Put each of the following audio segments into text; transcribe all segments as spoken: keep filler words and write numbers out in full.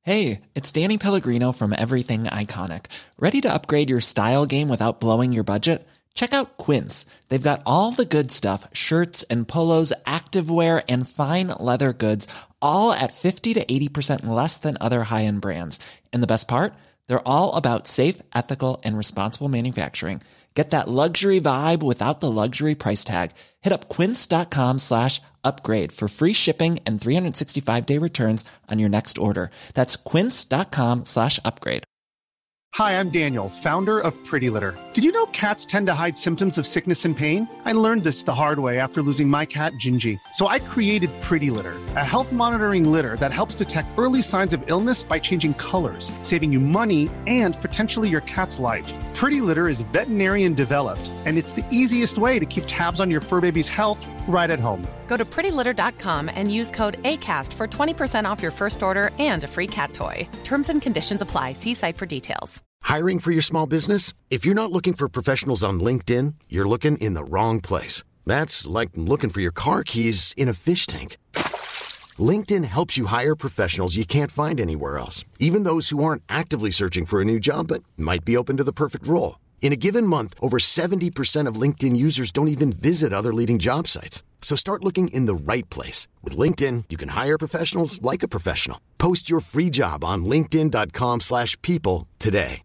Hey, it's Danny Pellegrino from Everything Iconic. Ready to upgrade your style game without blowing your budget? Check out Quince. They've got all the good stuff, shirts and polos, activewear, and fine leather goods, all at fifty to eighty percent less than other high-end brands. And the best part? They're all about safe, ethical, and responsible manufacturing. Get that luxury vibe without the luxury price tag. Hit up quince.com slash upgrade for free shipping and three sixty-five day returns on your next order. That's quince.com slash upgrade. Hi, I'm Daniel, founder of Pretty Litter. Did you know cats tend to hide symptoms of sickness and pain? I learned this the hard way after losing my cat, Gingy. So I created Pretty Litter, a health monitoring litter that helps detect early signs of illness by changing colors, saving you money and potentially your cat's life. Pretty Litter is veterinarian developed, and it's the easiest way to keep tabs on your fur baby's health right at home. Go to pretty litter dot com and use code ACAST for twenty percent off your first order and a free cat toy. Terms and conditions apply. See site for details. Hiring for your small business? If you're not looking for professionals on LinkedIn, you're looking in the wrong place. That's like looking for your car keys in a fish tank. LinkedIn helps you hire professionals you can't find anywhere else, even those who aren't actively searching for a new job but might be open to the perfect role. In a given month, over seventy percent of LinkedIn users don't even visit other leading job sites. So start looking in the right place. With LinkedIn, you can hire professionals like a professional. Post your free job on linkedin dot com slash people today.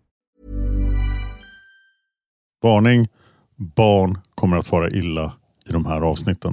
Varning, barn kommer att fara illa i de här avsnitten.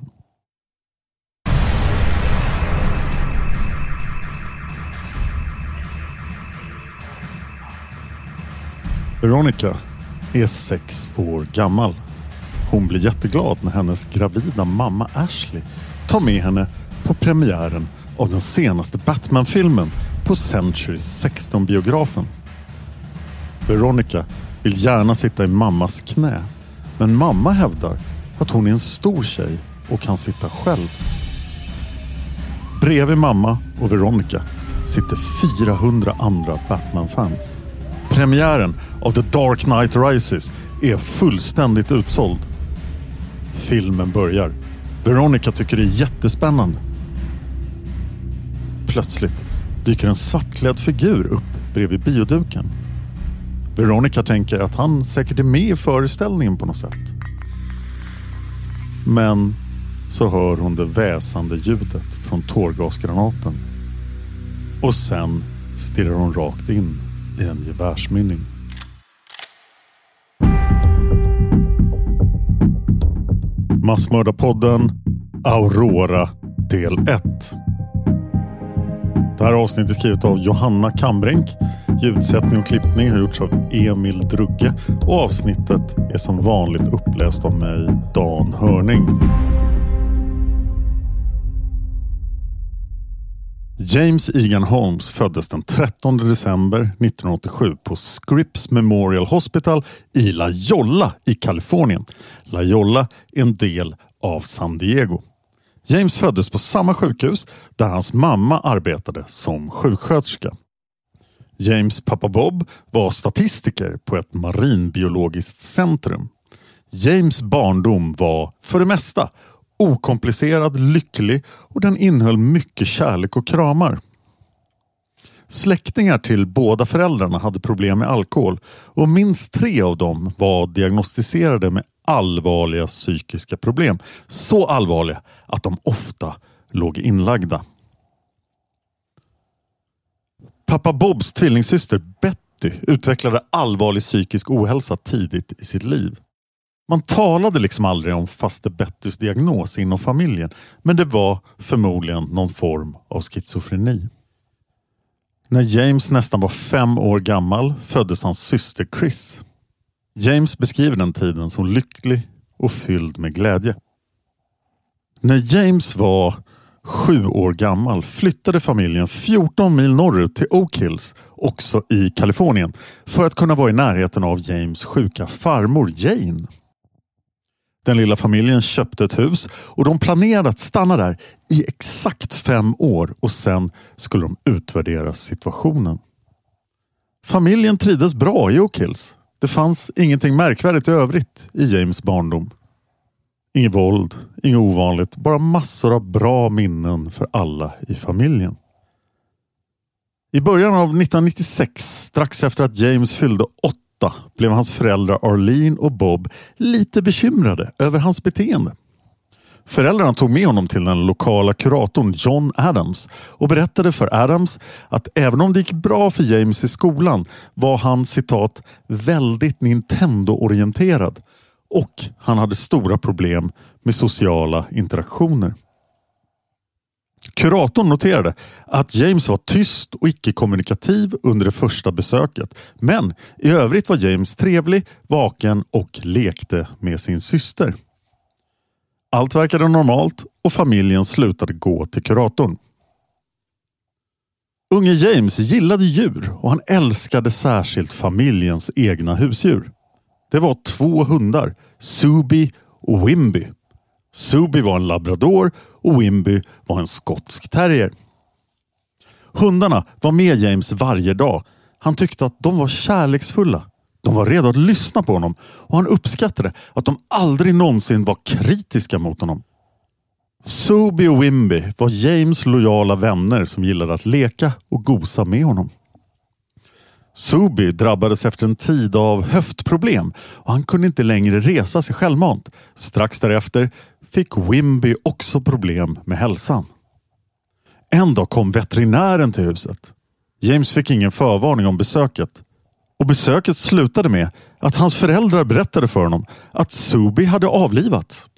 Veronica är sex år gammal. Hon blir jätteglad när hennes gravida mamma Ashley tar med henne på premiären av den senaste Batman-filmen på Century sexton-biografen. Veronica vill gärna sitta i mammas knä, men mamma hävdar att hon är en stor tjej och kan sitta själv. Bredvid mamma och Veronica sitter fyrahundra andra Batman-fans. Premiären av The Dark Knight Rises är fullständigt utsåld. Filmen börjar. Veronica tycker det är jättespännande. Plötsligt dyker en svartklädd figur upp bredvid bioduken. Veronica tänker att han säkert är med i föreställningen på något sätt. Men så hör hon det väsande ljudet från tårgasgranaten. Och sen stirrar hon rakt in i en gevärsmynning. Massmördarpodden Aurora del ett. Det här avsnittet är skrivet av Johanna Kambrink. Ljudsättning och klippning har gjorts av Emil Drugge. Och avsnittet är som vanligt uppläst av mig, Dan Hörning. James Egan Holmes föddes den trettonde december nittonhundraåttiosju på Scripps Memorial Hospital i La Jolla i Kalifornien. La Jolla är en del av San Diego. James föddes på samma sjukhus där hans mamma arbetade som sjuksköterska. James pappa Bob var statistiker på ett marinbiologiskt centrum. James barndom var för det mesta okomplicerad, lycklig och den innehöll mycket kärlek och kramar. Släktingar till båda föräldrarna hade problem med alkohol och minst tre av dem var diagnostiserade med allvarliga psykiska problem. Så allvarliga att de ofta låg inlagda. Pappa Bobs tvillingsyster Betty utvecklade allvarlig psykisk ohälsa tidigt i sitt liv. Man talade liksom aldrig om faste Bettys diagnos inom familjen, men det var förmodligen någon form av schizofreni. När James nästan var fem år gammal föddes hans syster Chris. James beskriver den tiden som lycklig och fylld med glädje. När James var sju år gammal flyttade familjen fjorton mil norrut till Oak Hills, också i Kalifornien, för att kunna vara i närheten av James sjuka farmor Jane. Den lilla familjen köpte ett hus och de planerade att stanna där i exakt fem år och sen skulle de utvärdera situationen. Familjen trivdes bra i Oak Hills. Det fanns ingenting märkvärdigt i övrigt i James barndom. Inget våld, inget ovanligt, bara massor av bra minnen för alla i familjen. I början av nittonhundranittiosex, strax efter att James fyllde åtta, blev hans föräldrar Arlene och Bob lite bekymrade över hans beteende. Föräldrarna tog med honom till den lokala kuratorn John Adams och berättade för Adams att även om det gick bra för James i skolan var han, citat, väldigt Nintendo-orienterad och han hade stora problem med sociala interaktioner. Kuratorn noterade att James var tyst och icke-kommunikativ under det första besöket, men i övrigt var James trevlig, vaken och lekte med sin syster. Allt verkade normalt och familjen slutade gå till kuratorn. Unge James gillade djur och han älskade särskilt familjens egna husdjur. Det var två hundar, Subi och Wimby. Subi var en labrador och Wimby var en skotsk terrier. Hundarna var med James varje dag. Han tyckte att de var kärleksfulla. De var redo att lyssna på honom och han uppskattade att de aldrig någonsin var kritiska mot honom. Subi och Wimby var James lojala vänner som gillade att leka och gosa med honom. Subi drabbades efter en tid av höftproblem och han kunde inte längre resa sig självmant. Strax därefter fick Wimby också problem med hälsan. En dag kom veterinären till huset. James fick ingen förvarning om besöket. Och besöket slutade med att hans föräldrar berättade för honom att Subi hade avlivats.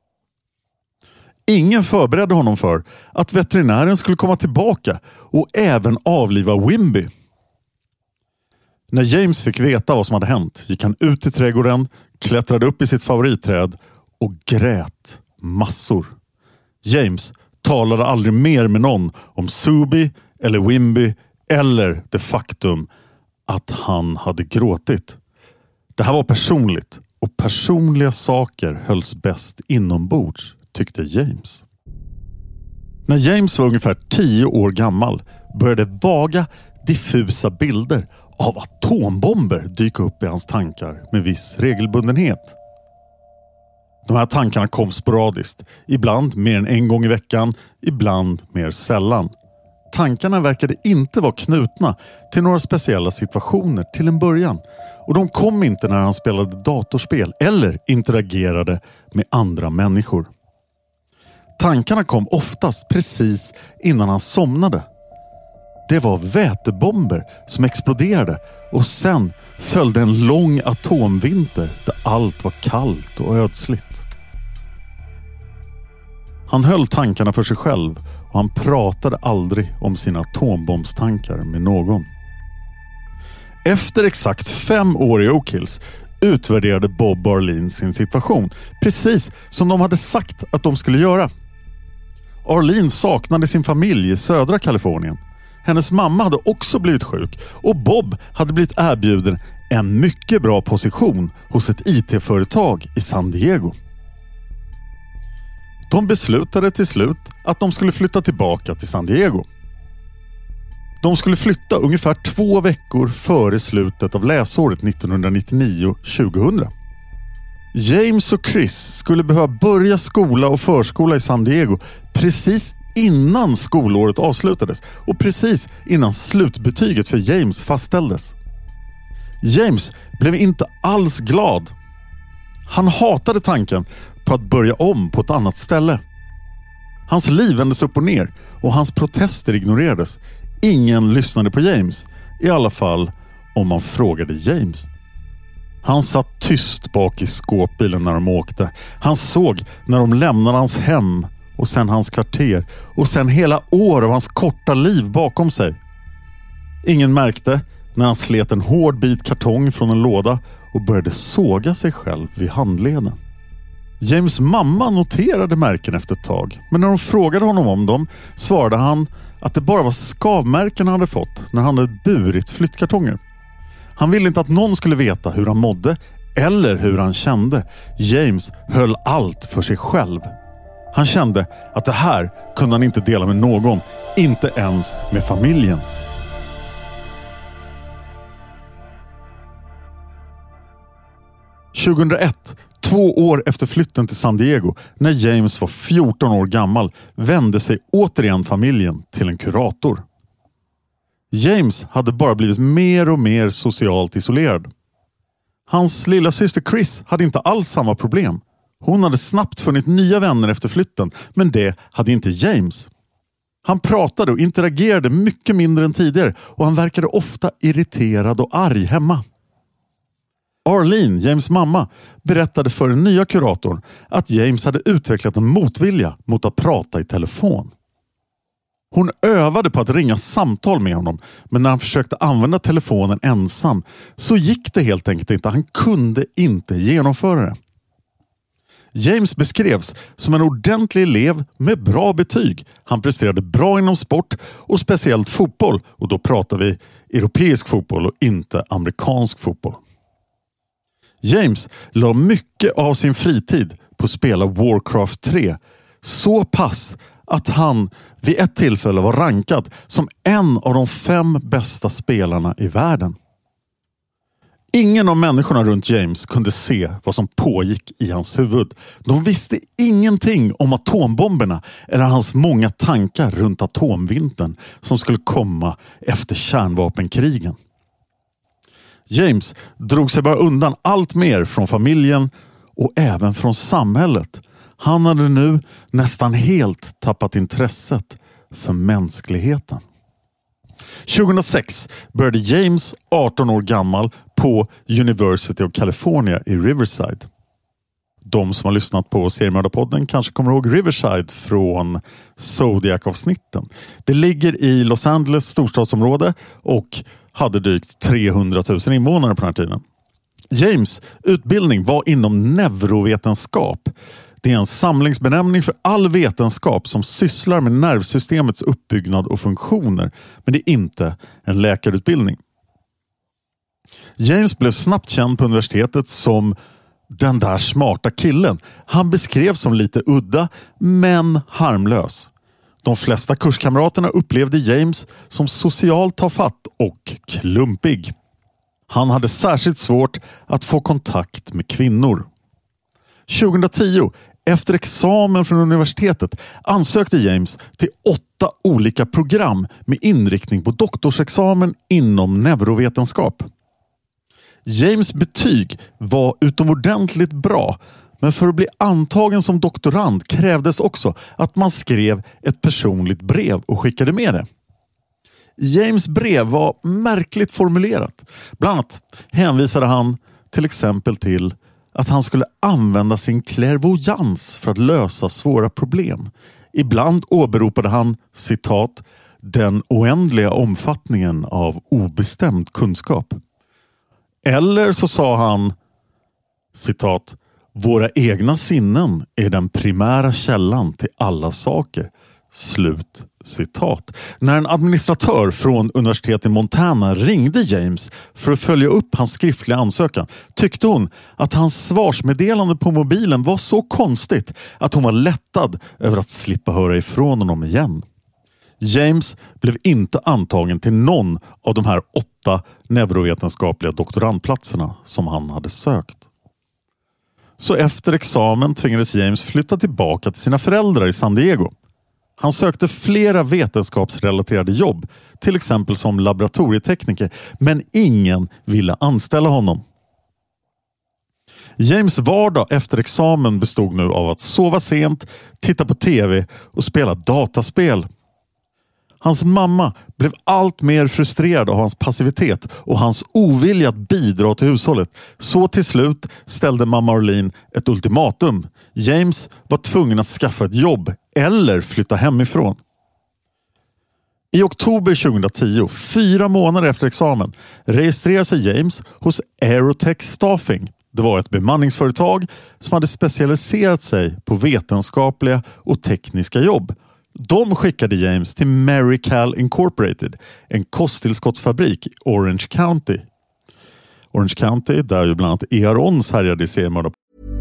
Ingen förberedde honom för att veterinären skulle komma tillbaka och även avliva Wimby. När James fick veta vad som hade hänt gick han ut i trädgården, klättrade upp i sitt favoritträd och grät massor. James talade aldrig mer med någon om Subi eller Wimby eller det faktum att han hade gråtit. Det här var personligt och personliga saker hölls bäst inombords, tyckte James. När James var ungefär tio år gammal började vaga, diffusa bilder av atombomber dyka upp i hans tankar med viss regelbundenhet. De här tankarna kom sporadiskt, ibland mer än en gång i veckan, ibland mer sällan. Tankarna verkade inte vara knutna till några speciella situationer till en början. Och de kom inte när han spelade datorspel eller interagerade med andra människor. Tankarna kom oftast precis innan han somnade. Det var vätebomber som exploderade och sen följde en lång atomvinter där allt var kallt och ödsligt. Han höll tankarna för sig själv och han pratade aldrig om sina atombombstankar med någon. Efter exakt fem år i Oak Hills utvärderade Bob och Arlene sin situation, precis som de hade sagt att de skulle göra. Arlene saknade sin familj i södra Kalifornien. Hennes mamma hade också blivit sjuk och Bob hade blivit erbjuden en mycket bra position hos ett I T-företag i San Diego. De beslutade till slut att de skulle flytta tillbaka till San Diego. De skulle flytta ungefär två veckor före slutet av läsåret nittonhundranittionio tjugohundra. James och Chris skulle behöva börja skola och förskola i San Diego precis innan skolåret avslutades och precis innan slutbetyget för James fastställdes. James blev inte alls glad. Han hatade tanken på att börja om på ett annat ställe. Hans liv vändes upp och ner och hans protester ignorerades. Ingen lyssnade på James, i alla fall om man frågade James. Han satt tyst bak i skåpbilen när de åkte. Han såg när de lämnade hans hem och sen hans kvarter och sen hela år av hans korta liv bakom sig. Ingen märkte när han slet en hård bit kartong från en låda och började såga sig själv vid handleden. James mamma noterade märken efter ett tag, men när de frågade honom om dem svarade han att det bara var skavmärken han hade fått när han hade burit flyttkartonger. Han ville inte att någon skulle veta hur han mådde eller hur han kände. James höll allt för sig själv. Han kände att det här kunde han inte dela med någon, inte ens med familjen. tjugohundraett, två år efter flytten till San Diego, när James var fjorton år gammal, vände sig återigen familjen till en kurator. James hade bara blivit mer och mer socialt isolerad. Hans lilla syster Chris hade inte alls samma problem. Hon hade snabbt funnit nya vänner efter flytten, men det hade inte James. Han pratade och interagerade mycket mindre än tidigare och han verkade ofta irriterad och arg hemma. Arlene, James mamma, berättade för den nya kuratorn att James hade utvecklat en motvilja mot att prata i telefon. Hon övade på att ringa samtal med honom, men när han försökte använda telefonen ensam så gick det helt enkelt inte. Han kunde inte genomföra det. James beskrevs som en ordentlig elev med bra betyg. Han presterade bra inom sport och speciellt fotboll, och då pratar vi europeisk fotboll och inte amerikansk fotboll. James la mycket av sin fritid på att spela Warcraft tre, så pass att han vid ett tillfälle var rankad som en av de fem bästa spelarna i världen. Ingen av människorna runt James kunde se vad som pågick i hans huvud. De visste ingenting om atombomberna eller hans många tankar runt atomvintern som skulle komma efter kärnvapenkrigen. James drog sig bara undan allt mer från familjen och även från samhället. Han hade nu nästan helt tappat intresset för mänskligheten. tjugohundrasex började James, arton år gammal, på University of California i Riverside. De som har lyssnat på Seriemördarpodden kanske kommer ihåg Riverside från Zodiac-avsnitten. Det ligger i Los Angeles storstadsområde och hade drygt trehundratusen invånare på den här tiden. James utbildning var inom neurovetenskap. Det är en samlingsbenämning för all vetenskap som sysslar med nervsystemets uppbyggnad och funktioner, men det är inte en läkarutbildning. James blev snabbt känd på universitetet som den där smarta killen. Han beskrevs som lite udda, men harmlös. De flesta kurskamraterna upplevde James som socialt tafatt och klumpig. Han hade särskilt svårt att få kontakt med kvinnor. tjugohundratio, efter examen från universitetet, ansökte James till åtta olika program med inriktning på doktorsexamen inom neurovetenskap. James betyg var utomordentligt bra, men för att bli antagen som doktorand krävdes också att man skrev ett personligt brev och skickade med det. James brev var märkligt formulerat. Bland annat hänvisade han till exempel till att han skulle använda sin klärvoajans för att lösa svåra problem. Ibland åberopade han, citat, den oändliga omfattningen av obestämd kunskap. Eller så sa han, citat, våra egna sinnen är den primära källan till alla saker. Slut citat. När en administratör från universitetet i Montana ringde James för att följa upp hans skriftliga ansökan tyckte hon att hans svarsmeddelande på mobilen var så konstigt att hon var lättad över att slippa höra ifrån honom igen. James blev inte antagen till någon av de här åtta neurovetenskapliga doktorandplatserna som han hade sökt. Så efter examen tvingades James flytta tillbaka till sina föräldrar i San Diego. Han sökte flera vetenskapsrelaterade jobb, till exempel som laboratorietekniker, men ingen ville anställa honom. James vardag efter examen bestod nu av att sova sent, titta på tv och spela dataspel. Hans mamma blev allt mer frustrerad av hans passivitet och hans ovilja att bidra till hushållet. Så till slut ställde mamma Arlene ett ultimatum. James var tvungen att skaffa ett jobb eller flytta hemifrån. I oktober tjugohundratio, fyra månader efter examen, registrerade sig James hos Aerotech Staffing. Det var ett bemanningsföretag som hade specialiserat sig på vetenskapliga och tekniska jobb. De skickade James till Marical Incorporated, en kosttillskottsfabrik i Orange County. Orange County, där ju bland annat E R Ons härjade i seriemördar.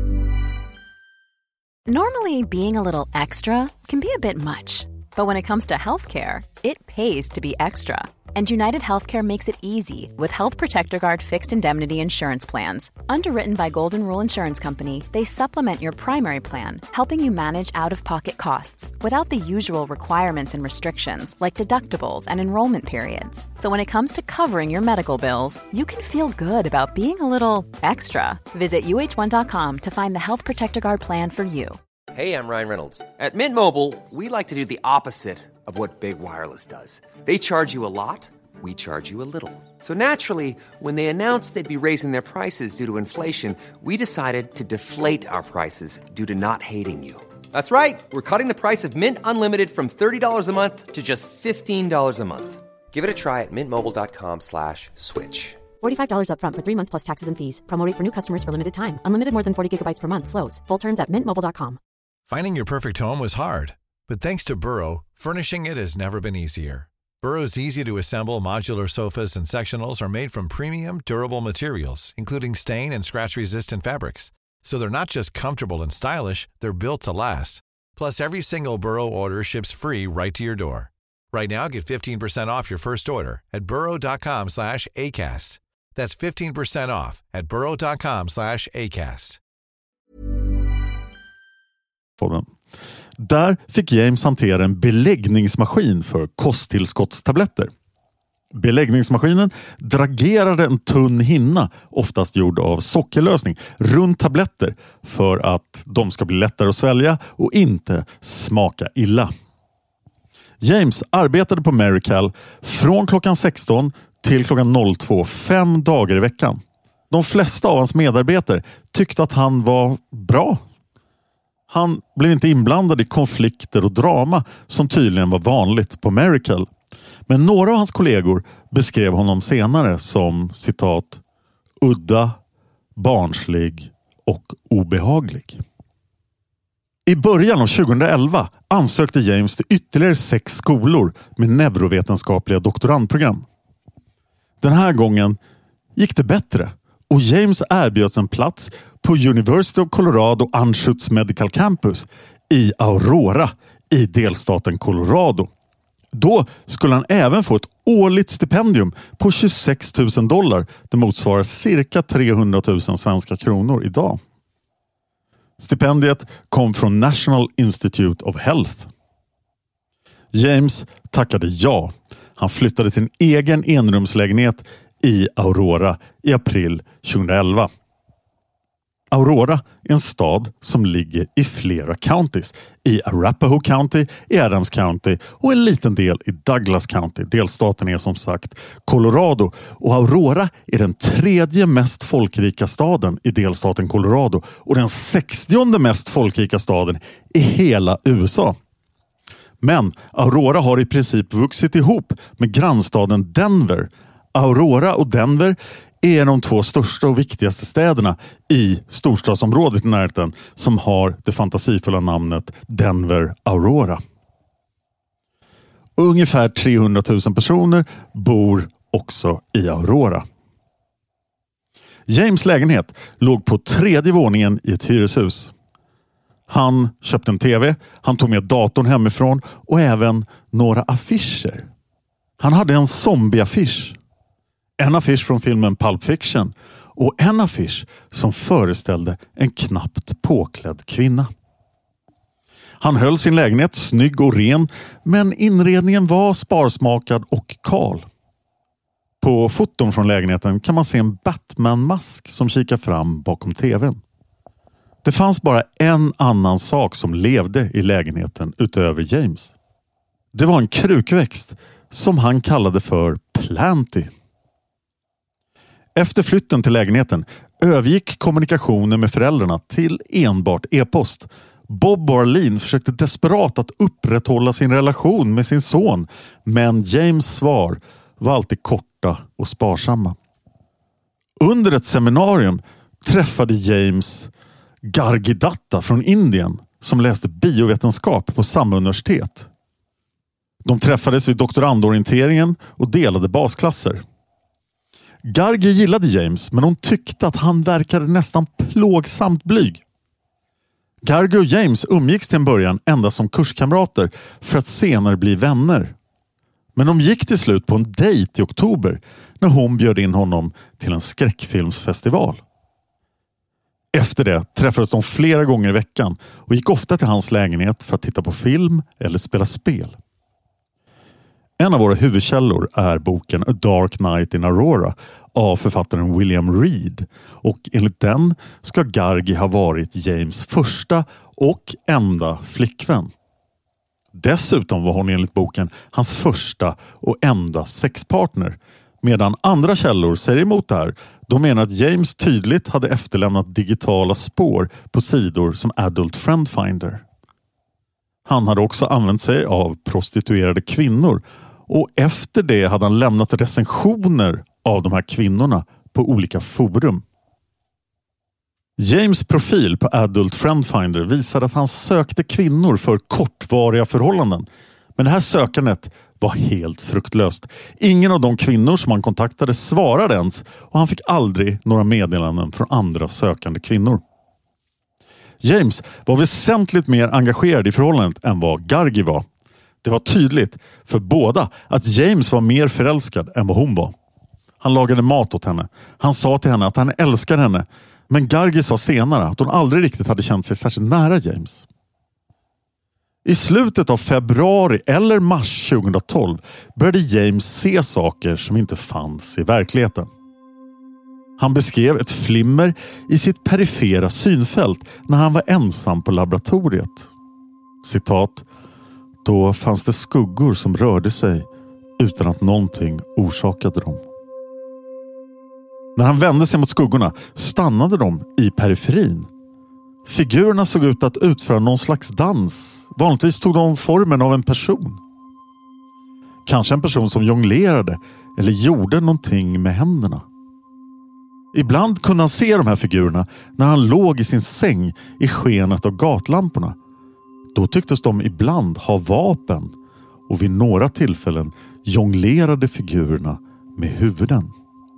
Normally, being a little extra can be a bit much. But when it comes to healthcare, it pays to be extra. And United Healthcare makes it easy with Health Protector Guard fixed indemnity insurance plans. Underwritten by Golden Rule Insurance Company, they supplement your primary plan, helping you manage out-of-pocket costs without the usual requirements and restrictions like deductibles and enrollment periods. So when it comes to covering your medical bills, you can feel good about being a little extra. Visit U H one dot com to find the Health Protector Guard plan for you. Hey, I'm Ryan Reynolds. At Mint Mobile, we like to do the opposite of what Big Wireless does. They charge you a lot, we charge you a little. So naturally, when they announced they'd be raising their prices due to inflation, we decided to deflate our prices due to not hating you. That's right. We're cutting the price of Mint Unlimited from thirty dollars a month to just fifteen dollars a month. Give it a try at mintmobile.com slash switch. forty-five dollars up front for three months plus taxes and fees. Promo rate for new customers for limited time. Unlimited more than forty gigabytes per month. Slows full terms at mint mobile dot com. Finding your perfect home was hard, but thanks to Burrow, furnishing it has never been easier. Burrow's easy-to-assemble modular sofas and sectionals are made from premium, durable materials, including stain and scratch-resistant fabrics. So they're not just comfortable and stylish, they're built to last. Plus, every single Burrow order ships free right to your door. Right now, get fifteen percent off your first order at burrow.com slash ACAST. That's fifteen percent off at burrow.com slash ACAST. Där fick James hantera en beläggningsmaskin för kosttillskottstabletter. Beläggningsmaskinen dragerade en tunn hinna, oftast gjord av sockerlösning, runt tabletter för att de ska bli lättare att svälja och inte smaka illa. James arbetade på Merical från klockan sexton till klockan två fem dagar i veckan. De flesta av hans medarbetare tyckte att han var bra. Han blev inte inblandad i konflikter och drama som tydligen var vanligt på Merical. Men några av hans kollegor beskrev honom senare som citat udda, barnslig och obehaglig. I början av tjugoelva ansökte James till ytterligare sex skolor med neurovetenskapliga doktorandprogram. Den här gången gick det bättre och James erbjöds en plats på University of Colorado Anschutz Medical Campus i Aurora i delstaten Colorado. Då skulle han även få ett årligt stipendium på tjugosex tusen dollar. Det motsvarar cirka trehundratusen svenska kronor idag. Stipendiet kom från National Institute of Health. James tackade ja. Han flyttade till en egen enrumslägenhet i Aurora i april tjugoelva. Aurora är en stad som ligger i flera counties. I Arapahoe County, i Adams County och en liten del i Douglas County. Delstaten är som sagt Colorado och Aurora är den tredje mest folkrika staden i delstaten Colorado och den sextionde mest folkrika staden i hela U S A. Men Aurora har i princip vuxit ihop med grannstaden Denver. Aurora och Denver är de två största och viktigaste städerna i storstadsområdet i närheten som har det fantasifulla namnet Denver Aurora. Och ungefär trehundratusen personer bor också i Aurora. James lägenhet låg på tredje våningen i ett hyreshus. Han köpte en tv, han tog med datorn hemifrån och även några affischer. Han hade en zombieaffisch. En affisch från filmen Pulp Fiction och en affisch som föreställde en knappt påklädd kvinna. Han höll sin lägenhet snygg och ren, men inredningen var sparsmakad och kal. På foton från lägenheten kan man se en Batman-mask som kikar fram bakom tvn. Det fanns bara en annan sak som levde i lägenheten utöver James. Det var en krukväxt som han kallade för Planty. Efter flytten till lägenheten övergick kommunikationen med föräldrarna till enbart e-post. Bob och Arlene försökte desperat att upprätthålla sin relation med sin son, men James svar var alltid korta och sparsamma. Under ett seminarium träffade James Gargi Datta från Indien som läste biovetenskap på samma universitet. De träffades vid doktorandorienteringen och delade basklasser. Gargi gillade James, men hon tyckte att han verkade nästan plågsamt blyg. Gargi och James umgicks till en början endast som kurskamrater för att senare bli vänner. Men de gick till slut på en dejt i oktober när hon bjöd in honom till en skräckfilmsfestival. Efter det träffades de flera gånger i veckan och gick ofta till hans lägenhet för att titta på film eller spela spel. En av våra huvudkällor är boken A Dark Night in Aurora av författaren William Reed, och enligt den ska Gargi ha varit James första och enda flickvän. Dessutom var hon enligt boken hans första och enda sexpartner, medan andra källor säger emot det här. De menar att James tydligt hade efterlämnat digitala spår på sidor som Adult Friend Finder. Han hade också använt sig av prostituerade kvinnor, och efter det hade han lämnat recensioner av de här kvinnorna på olika forum. James profil på Adult Friend Finder visade att han sökte kvinnor för kortvariga förhållanden. Men det här sökandet var helt fruktlöst. Ingen av de kvinnor som han kontaktade svarade ens, och han fick aldrig några meddelanden från andra sökande kvinnor. James var väsentligt mer engagerad i förhållandet än vad Gargi var. Det var tydligt för båda att James var mer förälskad än vad hon var. Han lagade mat åt henne. Han sa till henne att han älskade henne. Men Gargi sa senare att hon aldrig riktigt hade känt sig särskilt nära James. I slutet av februari eller mars tjugohundratolv började James se saker som inte fanns i verkligheten. Han beskrev ett flimmer i sitt perifera synfält när han var ensam på laboratoriet. Citat: då fanns det skuggor som rörde sig utan att någonting orsakade dem. När han vände sig mot skuggorna stannade de i periferin. Figurerna såg ut att utföra någon slags dans. Vanligtvis tog de formen av en person. Kanske en person som jonglerade eller gjorde någonting med händerna. Ibland kunde han se de här figurerna när han låg i sin säng i skenet av gatlamporna. Då tycktes de ibland ha vapen, och vid några tillfällen jonglerade figurerna med huvuden.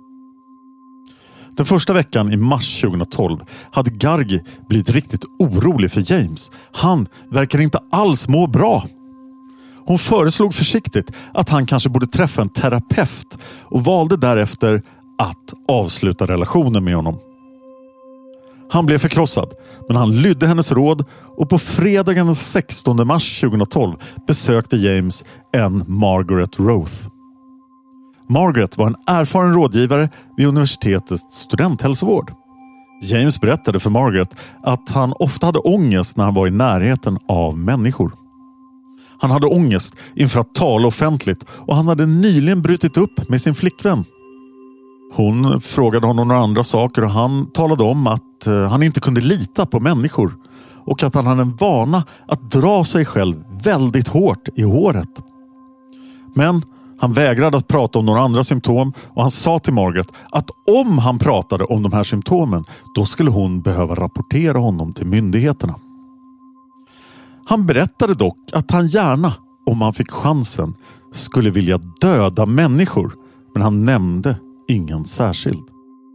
Den första veckan i mars tjugohundratolv hade Gargi blivit riktigt orolig för James. Han verkar inte alls må bra. Hon föreslog försiktigt att han kanske borde träffa en terapeut och valde därefter att avsluta relationen med honom. Han blev förkrossad, men han lydde hennes råd, och på fredagen den sextonde mars tjugohundratolv besökte James en Margaret Roth. Margaret var en erfaren rådgivare vid universitetets studenthälsovård. James berättade för Margaret att han ofta hade ångest när han var i närheten av människor. Han hade ångest inför att tala offentligt, och han hade nyligen brutit upp med sin flickvän. Hon frågade honom några andra saker, och han talade om att han inte kunde lita på människor och att han hade en vana att dra sig själv väldigt hårt i håret. Men han vägrade att prata om några andra symptom, och han sa till Margaret att om han pratade om de här symptomen, då skulle hon behöva rapportera honom till myndigheterna. Han berättade dock att han gärna, om han fick chansen, skulle vilja döda människor, men han nämnde ingen särskild.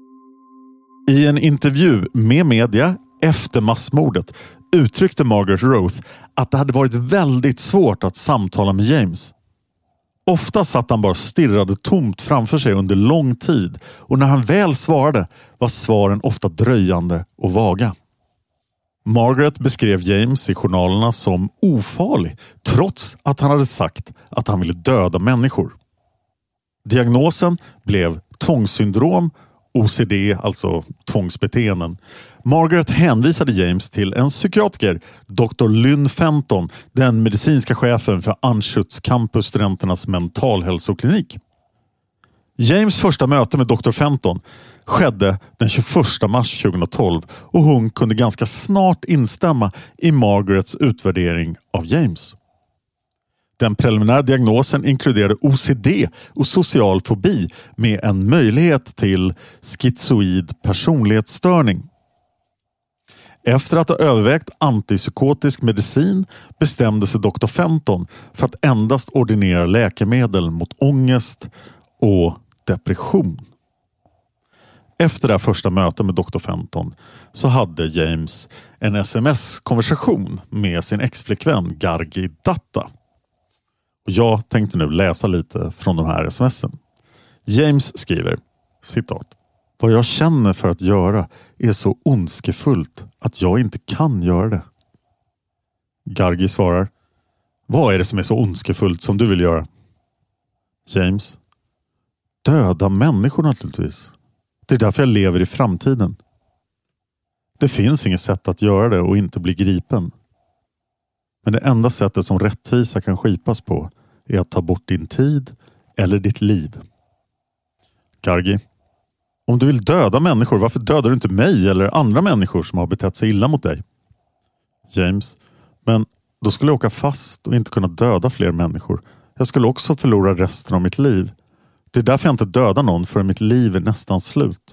I en intervju med media efter massmordet uttryckte Margaret Roth att det hade varit väldigt svårt att samtala med James. Ofta satt han bara stirrade tomt framför sig under lång tid, och när han väl svarade var svaren ofta dröjande och vaga. Margaret beskrev James i journalerna som ofarlig, trots att han hade sagt att han ville döda människor. Diagnosen blev tvångssyndrom, O C D, alltså tvångsbeteenden. Margaret hänvisade James till en psykiatriker, doktor Lynn Fenton, den medicinska chefen för Anschutz campusstudenternas mentalhälsoklinik. James första möte med doktor Fenton skedde den tjugoförsta mars tjugohundratolv, och hon kunde ganska snart instämma i Margarets utvärdering av James. Den preliminära diagnosen inkluderade O C D och social fobi med en möjlighet till schizoid personlighetsstörning. Efter att ha övervägt antipsykotisk medicin bestämde sig doktor Fenton för att endast ordinera läkemedel mot ångest och depression. Efter det här första mötet med doktor Fenton så hade James en sms-konversation med sin ex-flickvän Gargi Datta. Och jag tänkte nu läsa lite från de här smsen. James skriver, citat: vad jag känner för att göra är så ondskefullt att jag inte kan göra det. Gargi svarar, vad är det som är så ondskefullt som du vill göra? James, döda människor naturligtvis. Det är därför jag lever i framtiden. Det finns inget sätt att göra det och inte bli gripen. Men det enda sättet som rättvisa kan skipas på är att ta bort din tid eller ditt liv. Gargi, om du vill döda människor, varför dödar du inte mig eller andra människor som har betett sig illa mot dig? James, men då skulle jag åka fast och inte kunna döda fler människor. Jag skulle också förlora resten av mitt liv. Det är därför jag inte dödar någon förrän mitt liv är nästan slut.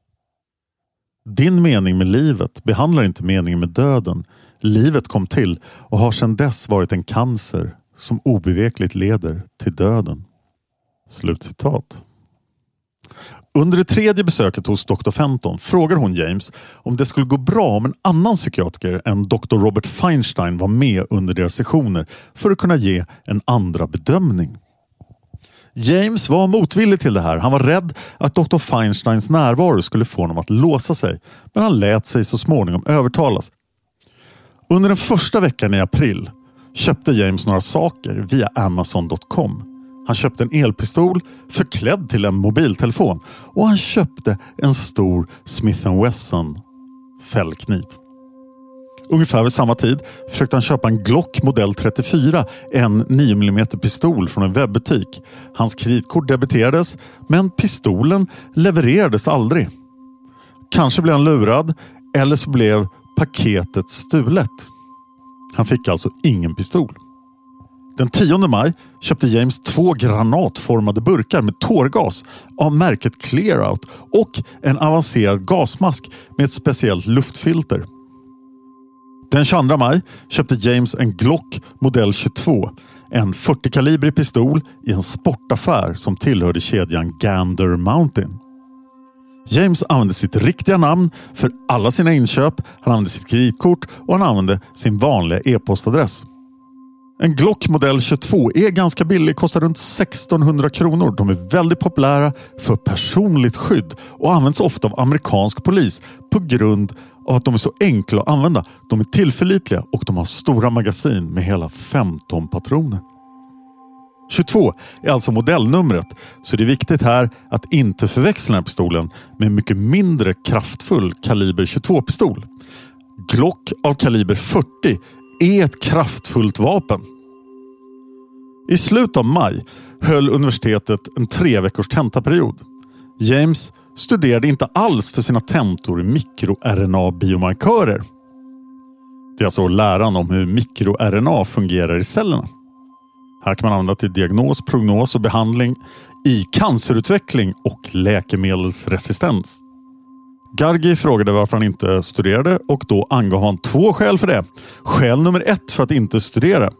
Din mening med livet behandlar inte meningen med döden. Livet kom till och har sedan dess varit en cancer som obevekligt leder till döden. Slutcitat. Under det tredje besöket hos doktor Fenton frågar hon James om det skulle gå bra om en annan psykiatriker än doktor Robert Feinstein var med under deras sessioner för att kunna ge en andra bedömning. James var motvillig till det här. Han var rädd att doktor Feinsteins närvaro skulle få honom att låsa sig, men han lät sig så småningom övertalas. Under den första veckan i april köpte James några saker via Amazon punkt com. Han köpte en elpistol förklädd till en mobiltelefon och han köpte en stor Smith and Wesson fällkniv. Ungefär vid samma tid försökte han köpa en Glock modell trettiofyra, en nio millimeter pistol från en webbutik. Hans kreditkort debiterades, men pistolen levererades aldrig. Kanske blev han lurad eller så blev paketet stulet. Han fick alltså ingen pistol. Den tionde maj köpte James två granatformade burkar med tårgas av märket Clearout och en avancerad gasmask med ett speciellt luftfilter. Den tjugoandra maj köpte James en Glock modell tjugotvå, en fyrtio kalibrig pistol i en sportaffär som tillhörde kedjan Gander Mountain. James använde sitt riktiga namn för alla sina inköp, han använde sitt kreditkort och han använde sin vanliga e-postadress. En Glock modell tjugotvå är ganska billig, kostar runt sextonhundra kronor. De är väldigt populära för personligt skydd och används ofta av amerikansk polis på grund av att de är så enkla att använda. De är tillförlitliga och de har stora magasin med hela femton patroner. tjugotvå är alltså modellnumret, så det är viktigt här att inte förväxla den här pistolen med en mycket mindre kraftfull kaliber tjugotvå-pistol. Glock av kaliber fyrtio är ett kraftfullt vapen. I slutet av maj höll universitetet en tre veckors tentaperiod. James studerade inte alls för sina tentor i mikro-R N A-biomarkörer. Det är alltså läran om hur mikro-R N A fungerar i cellerna. Här kan man använda till diagnos, prognos och behandling i cancerutveckling och läkemedelsresistens. Gargi frågade varför han inte studerade och då angav han två skäl för det. Skäl nummer ett för att inte studera.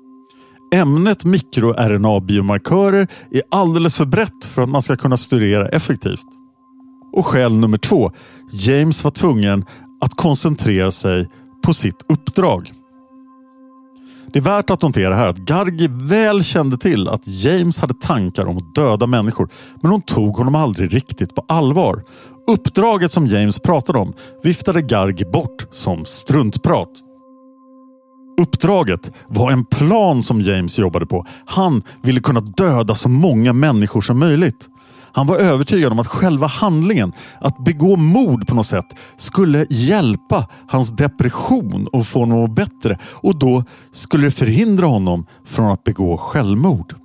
Ämnet mikro-R N A-biomarkörer är alldeles för brett för att man ska kunna studera effektivt. Och skäl nummer två. James var tvungen att koncentrera sig på sitt uppdrag. Det är värt att notera här att Gargi väl kände till att James hade tankar om att döda människor, men hon tog honom aldrig riktigt på allvar. Uppdraget som James pratade om viftade Gargi bort som struntprat. Uppdraget var en plan som James jobbade på. Han ville kunna döda så många människor som möjligt. Han var övertygad om att själva handlingen, att begå mord på något sätt, skulle hjälpa hans depression och få honom bättre. Och då skulle det förhindra honom från att begå självmord.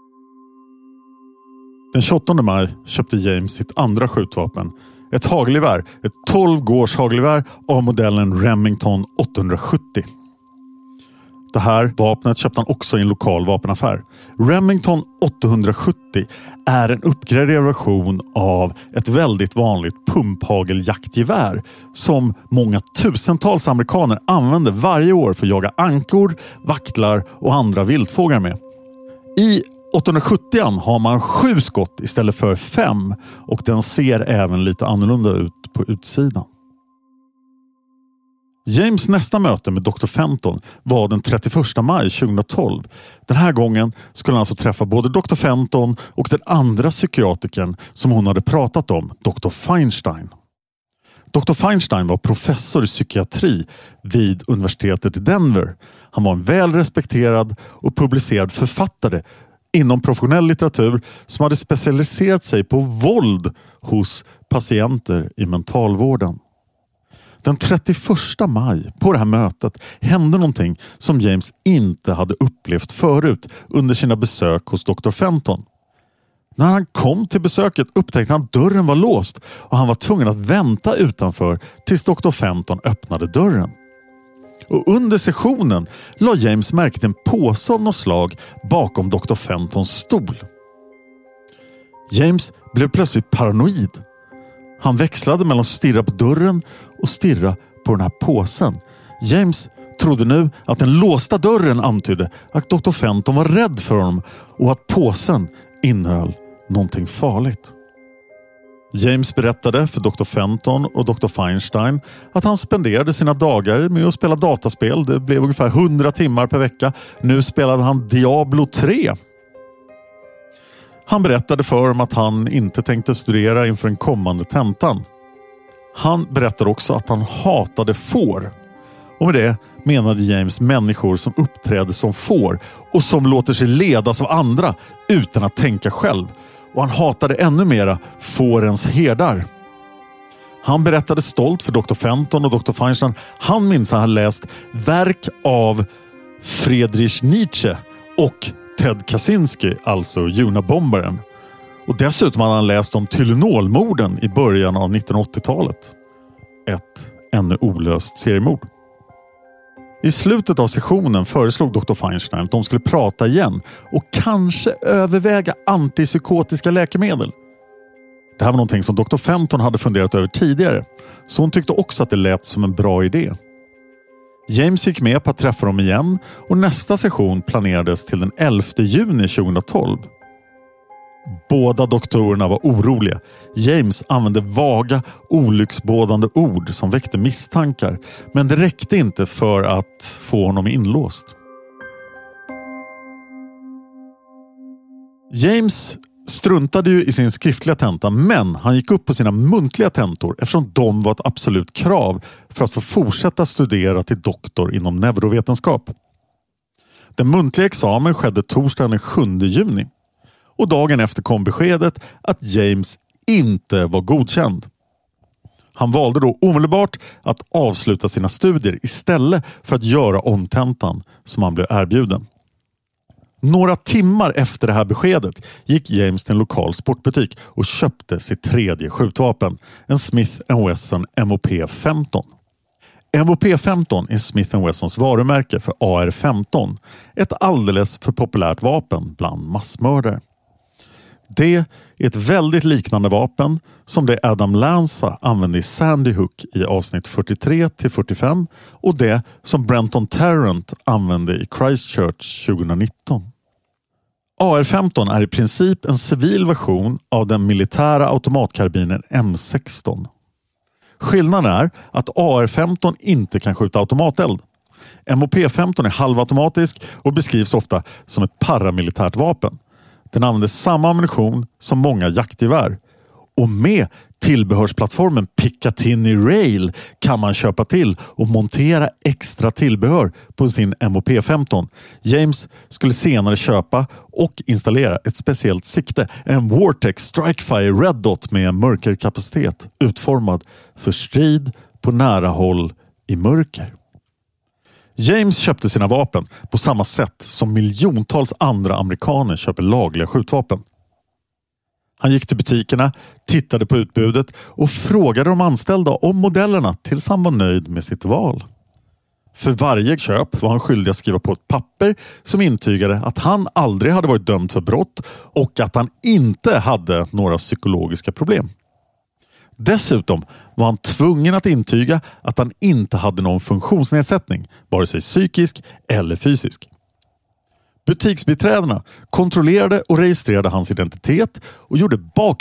Den tjugoåttonde maj köpte James sitt andra skjutvapen. Ett hagelgevär, ett tolv gårs hagelgevär av modellen Remington åttahundrasjuttio. Det här vapnet köpte han också i en lokal vapenaffär. Remington åttahundrasjuttio är en uppgraderad version av ett väldigt vanligt pumphageljaktgevär som många tusentals amerikaner använder varje år för att jaga ankor, vaktlar och andra viltfåglar med. I åttahundrasjuttio har man sju skott istället för fem och den ser även lite annorlunda ut på utsidan. James nästa möte med doktor Fenton var den trettioförsta maj tjugohundratolv. Den här gången skulle han alltså träffa både doktor Fenton och den andra psykiatrikern som hon hade pratat om, doktor Feinstein. doktor Feinstein var professor i psykiatri vid universitetet i Denver. Han var en väl respekterad och publicerad författare inom professionell litteratur som hade specialiserat sig på våld hos patienter i mentalvården. Den trettioförsta maj på det här mötet hände någonting som James inte hade upplevt förut under sina besök hos doktor Fenton. När han kom till besöket upptäckte han att dörren var låst och han var tvungen att vänta utanför tills doktor Fenton öppnade dörren. Och under sessionen la James märke till en påse av något slag bakom doktor Fentons stol. James blev plötsligt paranoid. Han växlade mellan att stirra på dörren och stirra på den här påsen. James trodde nu att den låsta dörren antydde att doktor Fenton var rädd för honom och att påsen innehöll någonting farligt. James berättade för doktor Fenton och doktor Feinstein att han spenderade sina dagar med att spela dataspel. Det blev ungefär hundra timmar per vecka. Nu spelade han Diablo tre. Han berättade för dem att han inte tänkte studera inför en kommande tentan. Han berättade också att han hatade får. Och med det menade James människor som uppträder som får och som låter sig ledas av andra utan att tänka själv. Och han hatade ännu mera fårens herdar. Han berättade stolt för doktor Fenton och doktor Feinstein. Han minns att han läst verk av Friedrich Nietzsche och Ted Kaczynski, alltså Junabombaren. Och dessutom hade han läst om Tylenolmorden i början av nittonhundraåttiotalet. Ett ännu olöst seriemord. I slutet av sessionen föreslog doktor Feinstein att de skulle prata igen och kanske överväga antipsykotiska läkemedel. Det här var någonting som doktor Fenton hade funderat över tidigare, så hon tyckte också att det lät som en bra idé. James gick med på att träffa dem igen och nästa session planerades till den elfte juni tjugohundratolv. Båda doktorerna var oroliga. James använde vaga, olycksbådande ord som väckte misstankar, men det räckte inte för att få honom inlåst. James struntade ju i sin skriftliga tenta, men han gick upp på sina muntliga tentor eftersom de var ett absolut krav för att få fortsätta studera till doktor inom neurovetenskap. Den muntliga examen skedde torsdagen den sjunde juni. Och dagen efter kom beskedet att James inte var godkänd. Han valde då omedelbart att avsluta sina studier istället för att göra om tentan som han blev erbjuden. Några timmar efter det här beskedet gick James till en lokal sportbutik och köpte sitt tredje skjutvapen, en Smith and Wesson M O P femton. M O P femton är Smith and Wessons varumärke för A R femton, ett alldeles för populärt vapen bland massmördare. Det är ett väldigt liknande vapen som det Adam Lanza använde i Sandy Hook i avsnitt fyrtiotre till fyrtiofem och det som Brenton Tarrant använde i Christchurch tjugonitton. A R femton är i princip en civil version av den militära automatkarbinen M sexton. Skillnaden är att A R femton inte kan skjuta automateld. M O P femton är halvautomatisk och beskrivs ofta som ett paramilitärt vapen. Den använder samma ammunition som många jaktgevär. Och med tillbehörsplattformen Picatinny Rail kan man köpa till och montera extra tillbehör på sin M O P femton. James skulle senare köpa och installera ett speciellt sikte, en Vortex Strikefire Red Dot med mörkerkapacitet utformad för strid på nära håll i mörker. James köpte sina vapen på samma sätt som miljontals andra amerikaner köper lagliga skjutvapen. Han gick till butikerna, tittade på utbudet och frågade de anställda om modellerna tills han var nöjd med sitt val. För varje köp var han skyldig att skriva på ett papper som intygade att han aldrig hade varit dömd för brott och att han inte hade några psykologiska problem. Dessutom var han tvungen att intyga att han inte hade någon funktionsnedsättning, vare sig psykisk eller fysisk. Butiksbiträdena kontrollerade och registrerade hans identitet och gjorde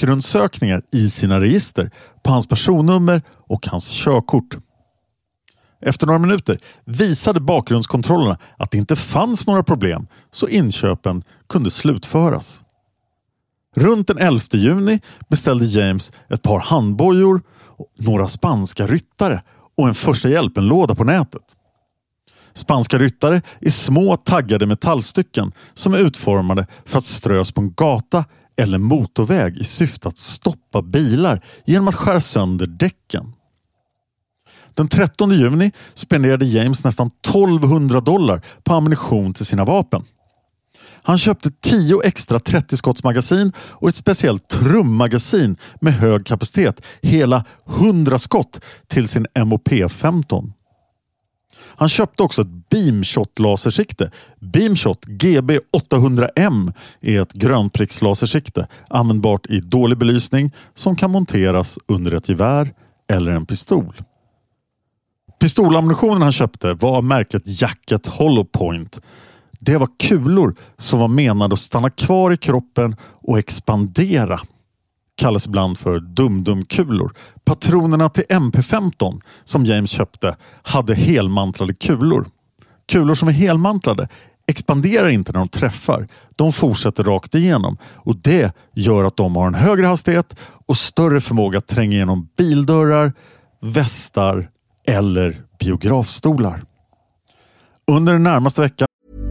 bakgrundssökningar i sina register på hans personnummer och hans körkort. Efter några minuter visade bakgrundskontrollerna att det inte fanns några problem, så inköpen kunde slutföras. Runt den elfte juni beställde James ett par handbojor, några spanska ryttare och en första hjälpen-låda på nätet. Spanska ryttare är små taggade metallstycken som är utformade för att strös på en gata eller motorväg i syfte att stoppa bilar genom att skära sönder däcken. Den trettonde juni spenderade James nästan tolvhundra dollar på ammunition till sina vapen. Han köpte tio extra trettio-skottsmagasin och ett speciellt trummagasin med hög kapacitet, hela hundra skott till sin M O P femton. Han köpte också ett beamshot-lasersikte. Beamshot G B åttahundra M är ett grönprickslasersikte användbart i dålig belysning som kan monteras under ett gevär eller en pistol. Pistolammunitionen han köpte var av märket Jacket Hollow Point. Det var kulor som var menade att stanna kvar i kroppen och expandera. Kallas ibland för dum-dum-kulor. Patronerna till M P femton som James köpte hade helmantlade kulor. Kulor som är helmantlade expanderar inte när de träffar. De fortsätter rakt igenom och det gör att de har en högre hastighet och större förmåga att tränga igenom bildörrar, västar eller biografstolar. Under den närmaste veckan.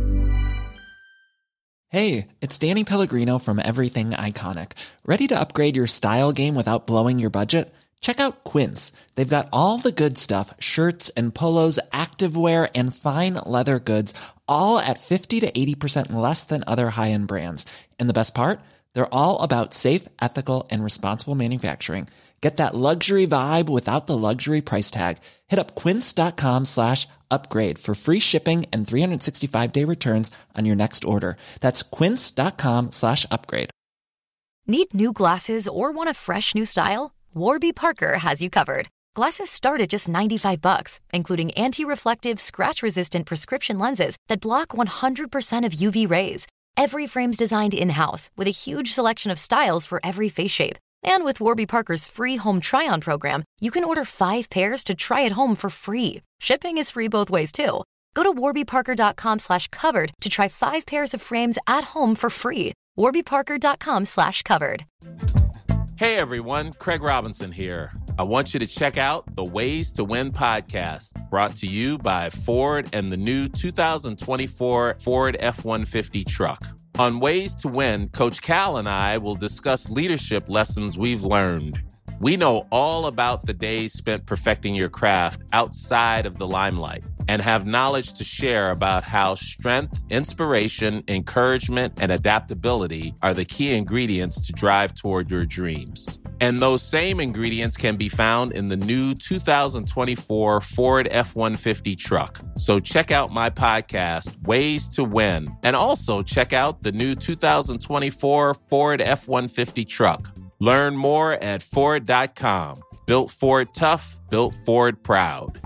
Hey, it's Danny Pellegrino from Everything Iconic. Ready to upgrade your style game without blowing your budget? Check out Quince. They've got all the good stuff, shirts and polos, activewear and fine leather goods, all at fifty to eighty percent less than other high-end brands. And the best part? They're all about safe, ethical and responsible manufacturing. Get that luxury vibe without the luxury price tag. Hit up quince.com slash upgrade for free shipping and three sixty-five day returns on your next order. That's quince.com slash upgrade. Need new glasses or want a fresh new style? Warby Parker has you covered. Glasses start at just ninety-five bucks, including anti-reflective, scratch-resistant prescription lenses that block one hundred percent of U V rays. Every frame's designed in-house with a huge selection of styles for every face shape. And with Warby Parker's free home try-on program, you can order five pairs to try at home for free. Shipping is free both ways too. Go to warbyparker.com slash covered to try five pairs of frames at home for free. warbyparker.com slash covered. Hey everyone, Craig Robinson here. I want you to check out the Ways to Win podcast, brought to you by Ford and the new two thousand twenty-four Ford F one fifty truck. On Ways to Win, Coach Cal and I will discuss leadership lessons we've learned. We know all about the days spent perfecting your craft outside of the limelight and have knowledge to share about how strength, inspiration, encouragement, and adaptability are the key ingredients to drive toward your dreams. And those same ingredients can be found in the new two thousand twenty-four Ford F one fifty truck. So check out my podcast, Ways to Win, and also check out the new two thousand twenty-four Ford F one fifty truck. Learn more at Ford dot com. Built Ford tough, built Ford proud.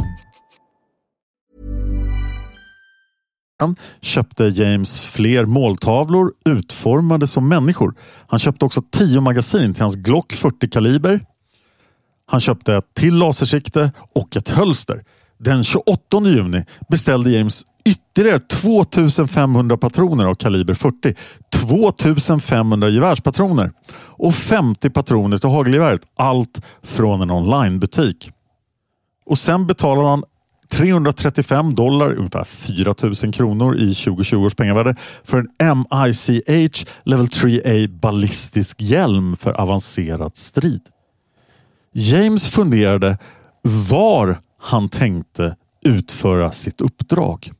Han köpte James fler måltavlor utformade som människor. Han köpte också tio magasin till hans Glock fyrtio kaliber. Han köpte ett till lasersikte och ett hölster. Den tjugoåttonde juni beställde James ytterligare tvåtusenfemhundra patroner av kaliber fyrtio, tvåtusenfemhundra gevärspatroner och femtio patroner till hagelgeväret, allt från en onlinebutik. Och sen betalade han trehundratrettiofem dollar, ungefär fyra tusen kronor i tjugo tjugo års pengavärde, för en M I C H Level tre A ballistisk hjälm för avancerad strid. James funderade var han tänkte utföra sitt uppdrag.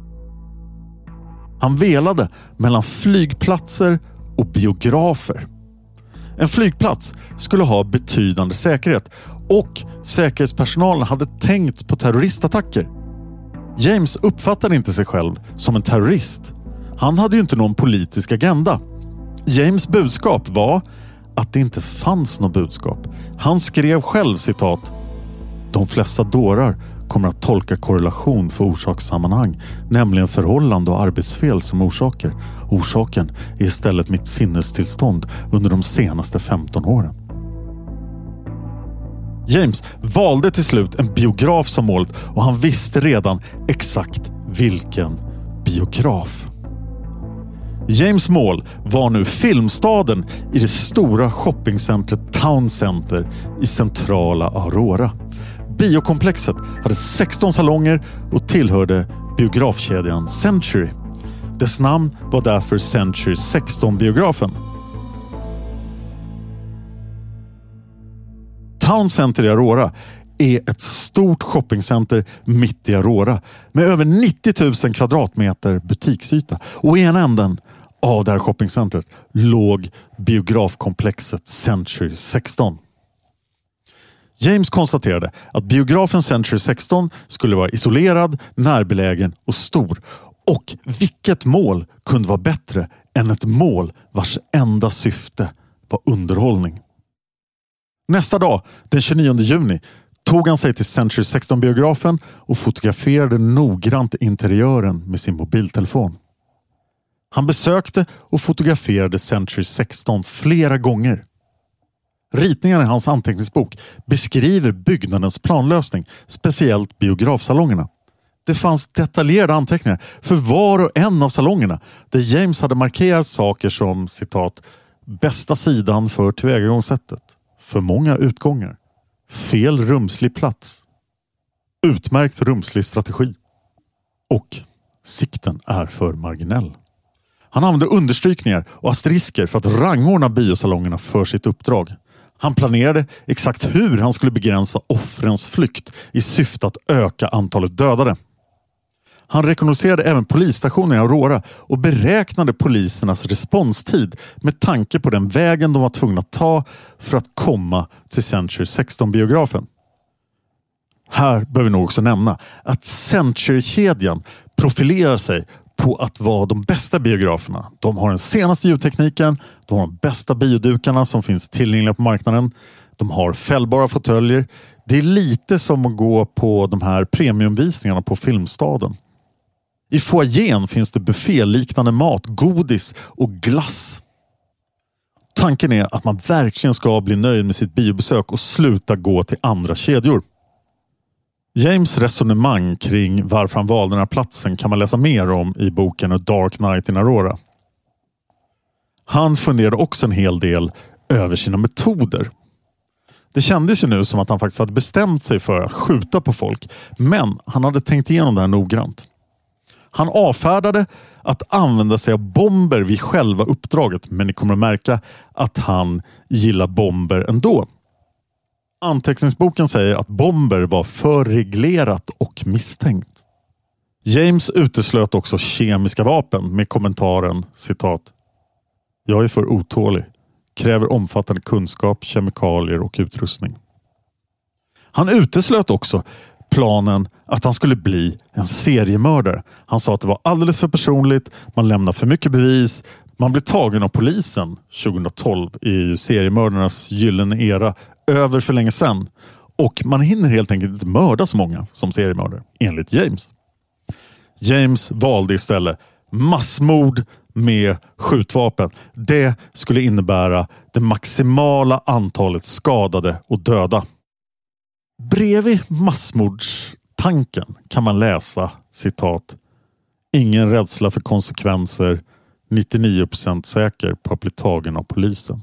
Han velade mellan flygplatser och biografer. En flygplats skulle ha betydande säkerhet och säkerhetspersonalen hade tänkt på terroristattacker. James uppfattade inte sig själv som en terrorist. Han hade ju inte någon politisk agenda. James budskap var att det inte fanns något budskap. Han skrev själv, citat: "De flesta dårar kommer att tolka korrelation för orsakssammanhang, nämligen förhållande och arbetsfel som orsaker. Orsaken är istället mitt sinnestillstånd under de senaste femton åren." James valde till slut en biograf som målet och han visste redan exakt vilken biograf. James mål var nu Filmstaden i det stora shoppingcentret Town Center i centrala Aurora. Biokomplexet hade sexton salonger och tillhörde biografkedjan Century. Dess namn var därför Century sexton-biografen. Town Center i Aurora är ett stort shoppingcenter mitt i Aurora med över nittio tusen kvadratmeter butiksyta. Och i en änden av det här shoppingcentret låg biografkomplexet Century sexton. James konstaterade att biografen Century sexton skulle vara isolerad, närbelägen och stor. Och vilket mål kunde vara bättre än ett mål vars enda syfte var underhållning. Nästa dag, den tjugonionde juni, tog han sig till Century sexton-biografen och fotograferade noggrant interiören med sin mobiltelefon. Han besökte och fotograferade Century sexton flera gånger. Ritningarna i hans anteckningsbok beskriver byggnadens planlösning, speciellt biografsalongerna. Det fanns detaljerade anteckningar för var och en av salongerna där James hade markerat saker som citat bästa sidan för tillvägagångssättet, för många utgångar, fel rumslig plats, utmärkt rumslig strategi och sikten är för marginell. Han använde understrykningar och asterisker för att rangordna biosalongerna för sitt uppdrag. Han planerade exakt hur han skulle begränsa offrens flykt i syfte att öka antalet dödade. Han rekognoserade även polisstationen i Aurora och beräknade polisernas responstid med tanke på den vägen de var tvungna att ta för att komma till Century sexton-biografen. Här behöver vi nog också nämna att Century-kedjan profilerar sig på att vara de bästa biograferna. De har den senaste ljudtekniken, de har de bästa biodukarna som finns tillgängliga på marknaden. De har fällbara fåtöljer. Det är lite som att gå på de här premiumvisningarna på Filmstaden. I foajén finns det bufféliknande mat, godis och glass. Tanken är att man verkligen ska bli nöjd med sitt biobesök och sluta gå till andra kedjor. James resonemang kring varför han valde den här platsen kan man läsa mer om i boken A Dark Night in Aurora. Han funderade också en hel del över sina metoder. Det kändes ju nu som att han faktiskt hade bestämt sig för att skjuta på folk, men han hade tänkt igenom det här noggrant. Han avfärdade att använda sig av bomber vid själva uppdraget, men ni kommer att märka att han gillar bomber ändå. Anteckningsboken säger att bomber var för reglerat och misstänkt. James uteslöt också kemiska vapen med kommentaren, citat, jag är för otålig, kräver omfattande kunskap, kemikalier och utrustning. Han uteslöt också planen att han skulle bli en seriemördare. Han sa att det var alldeles för personligt, man lämnar för mycket bevis, man blir tagen av polisen tjugohundratolv i seriemördarnas gyllene era över för länge sedan. Och man hinner helt enkelt inte mörda så många som seriemördare, enligt James. James valde istället massmord med skjutvapen. Det skulle innebära det maximala antalet skadade och döda. Bredvid massmordstanken kan man läsa, citat, ingen rädsla för konsekvenser, nittionio procent säker på att bli tagen av polisen.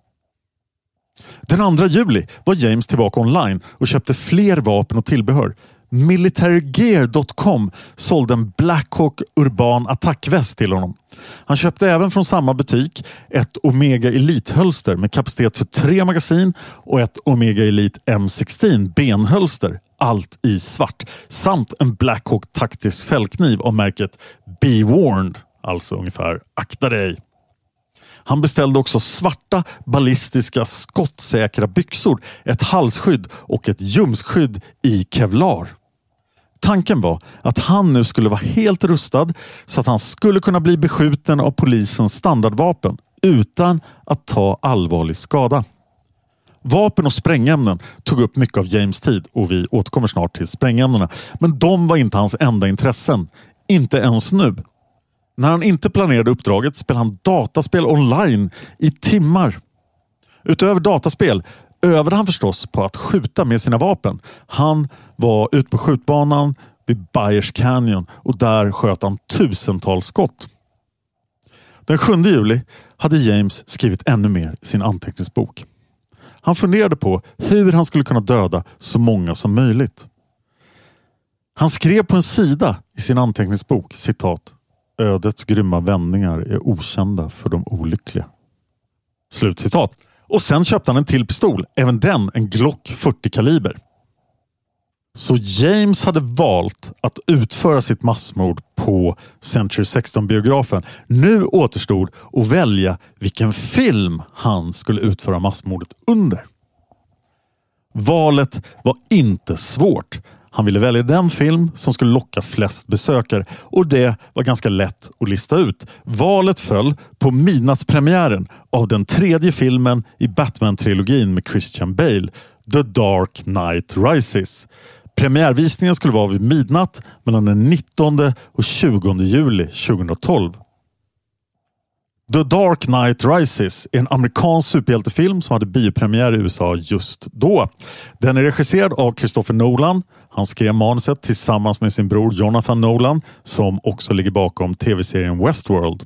Den andra juli var James tillbaka online och köpte fler vapen och tillbehör. military gear dot com sålde en Blackhawk urban attackväst till honom. Han köpte även från samma butik ett Omega Elite-hölster med kapacitet för tre magasin och ett Omega Elite M sexton benhölster, allt i svart, samt en Blackhawk taktisk fällkniv av märket Be Warned, alltså ungefär akta dig. Han beställde också svarta ballistiska skottsäkra byxor, ett halsskydd och ett ljumskskydd i kevlar. Tanken var att han nu skulle vara helt rustad så att han skulle kunna bli beskjuten av polisens standardvapen utan att ta allvarlig skada. Vapen och sprängämnen tog upp mycket av James tid och vi återkommer snart till sprängämnena. Men de var inte hans enda intressen. Inte ens nu. När han inte planerade uppdraget spelade han dataspel online i timmar. Utöver dataspel övade han förstås på att skjuta med sina vapen. Han var ute på skjutbanan vid Byers Canyon och där sköt han tusentals skott. Den sjunde juli hade James skrivit ännu mer i sin anteckningsbok. Han funderade på hur han skulle kunna döda så många som möjligt. Han skrev på en sida i sin anteckningsbok, citat, ödets grymma vändningar är okända för de olyckliga. Slutcitat. Och sen köpte han en till pistol, även den en Glock fyrtio kaliber. Så James hade valt att utföra sitt massmord på Century sexton-biografen. Nu återstod att välja vilken film han skulle utföra massmordet under. Valet var inte svårt. Han ville välja den film som skulle locka flest besökare och det var ganska lätt att lista ut. Valet föll på midnattspremiären av den tredje filmen i Batman-trilogin med Christian Bale, The Dark Knight Rises. Premiärvisningen skulle vara vid midnatt mellan den nittonde och tjugonde juli tjugohundratolv. The Dark Knight Rises är en amerikansk superhjältefilm som hade biopremiär i U S A just då. Den är regisserad av Christopher Nolan. Han skrev manuset tillsammans med sin bror Jonathan Nolan som också ligger bakom tv-serien Westworld.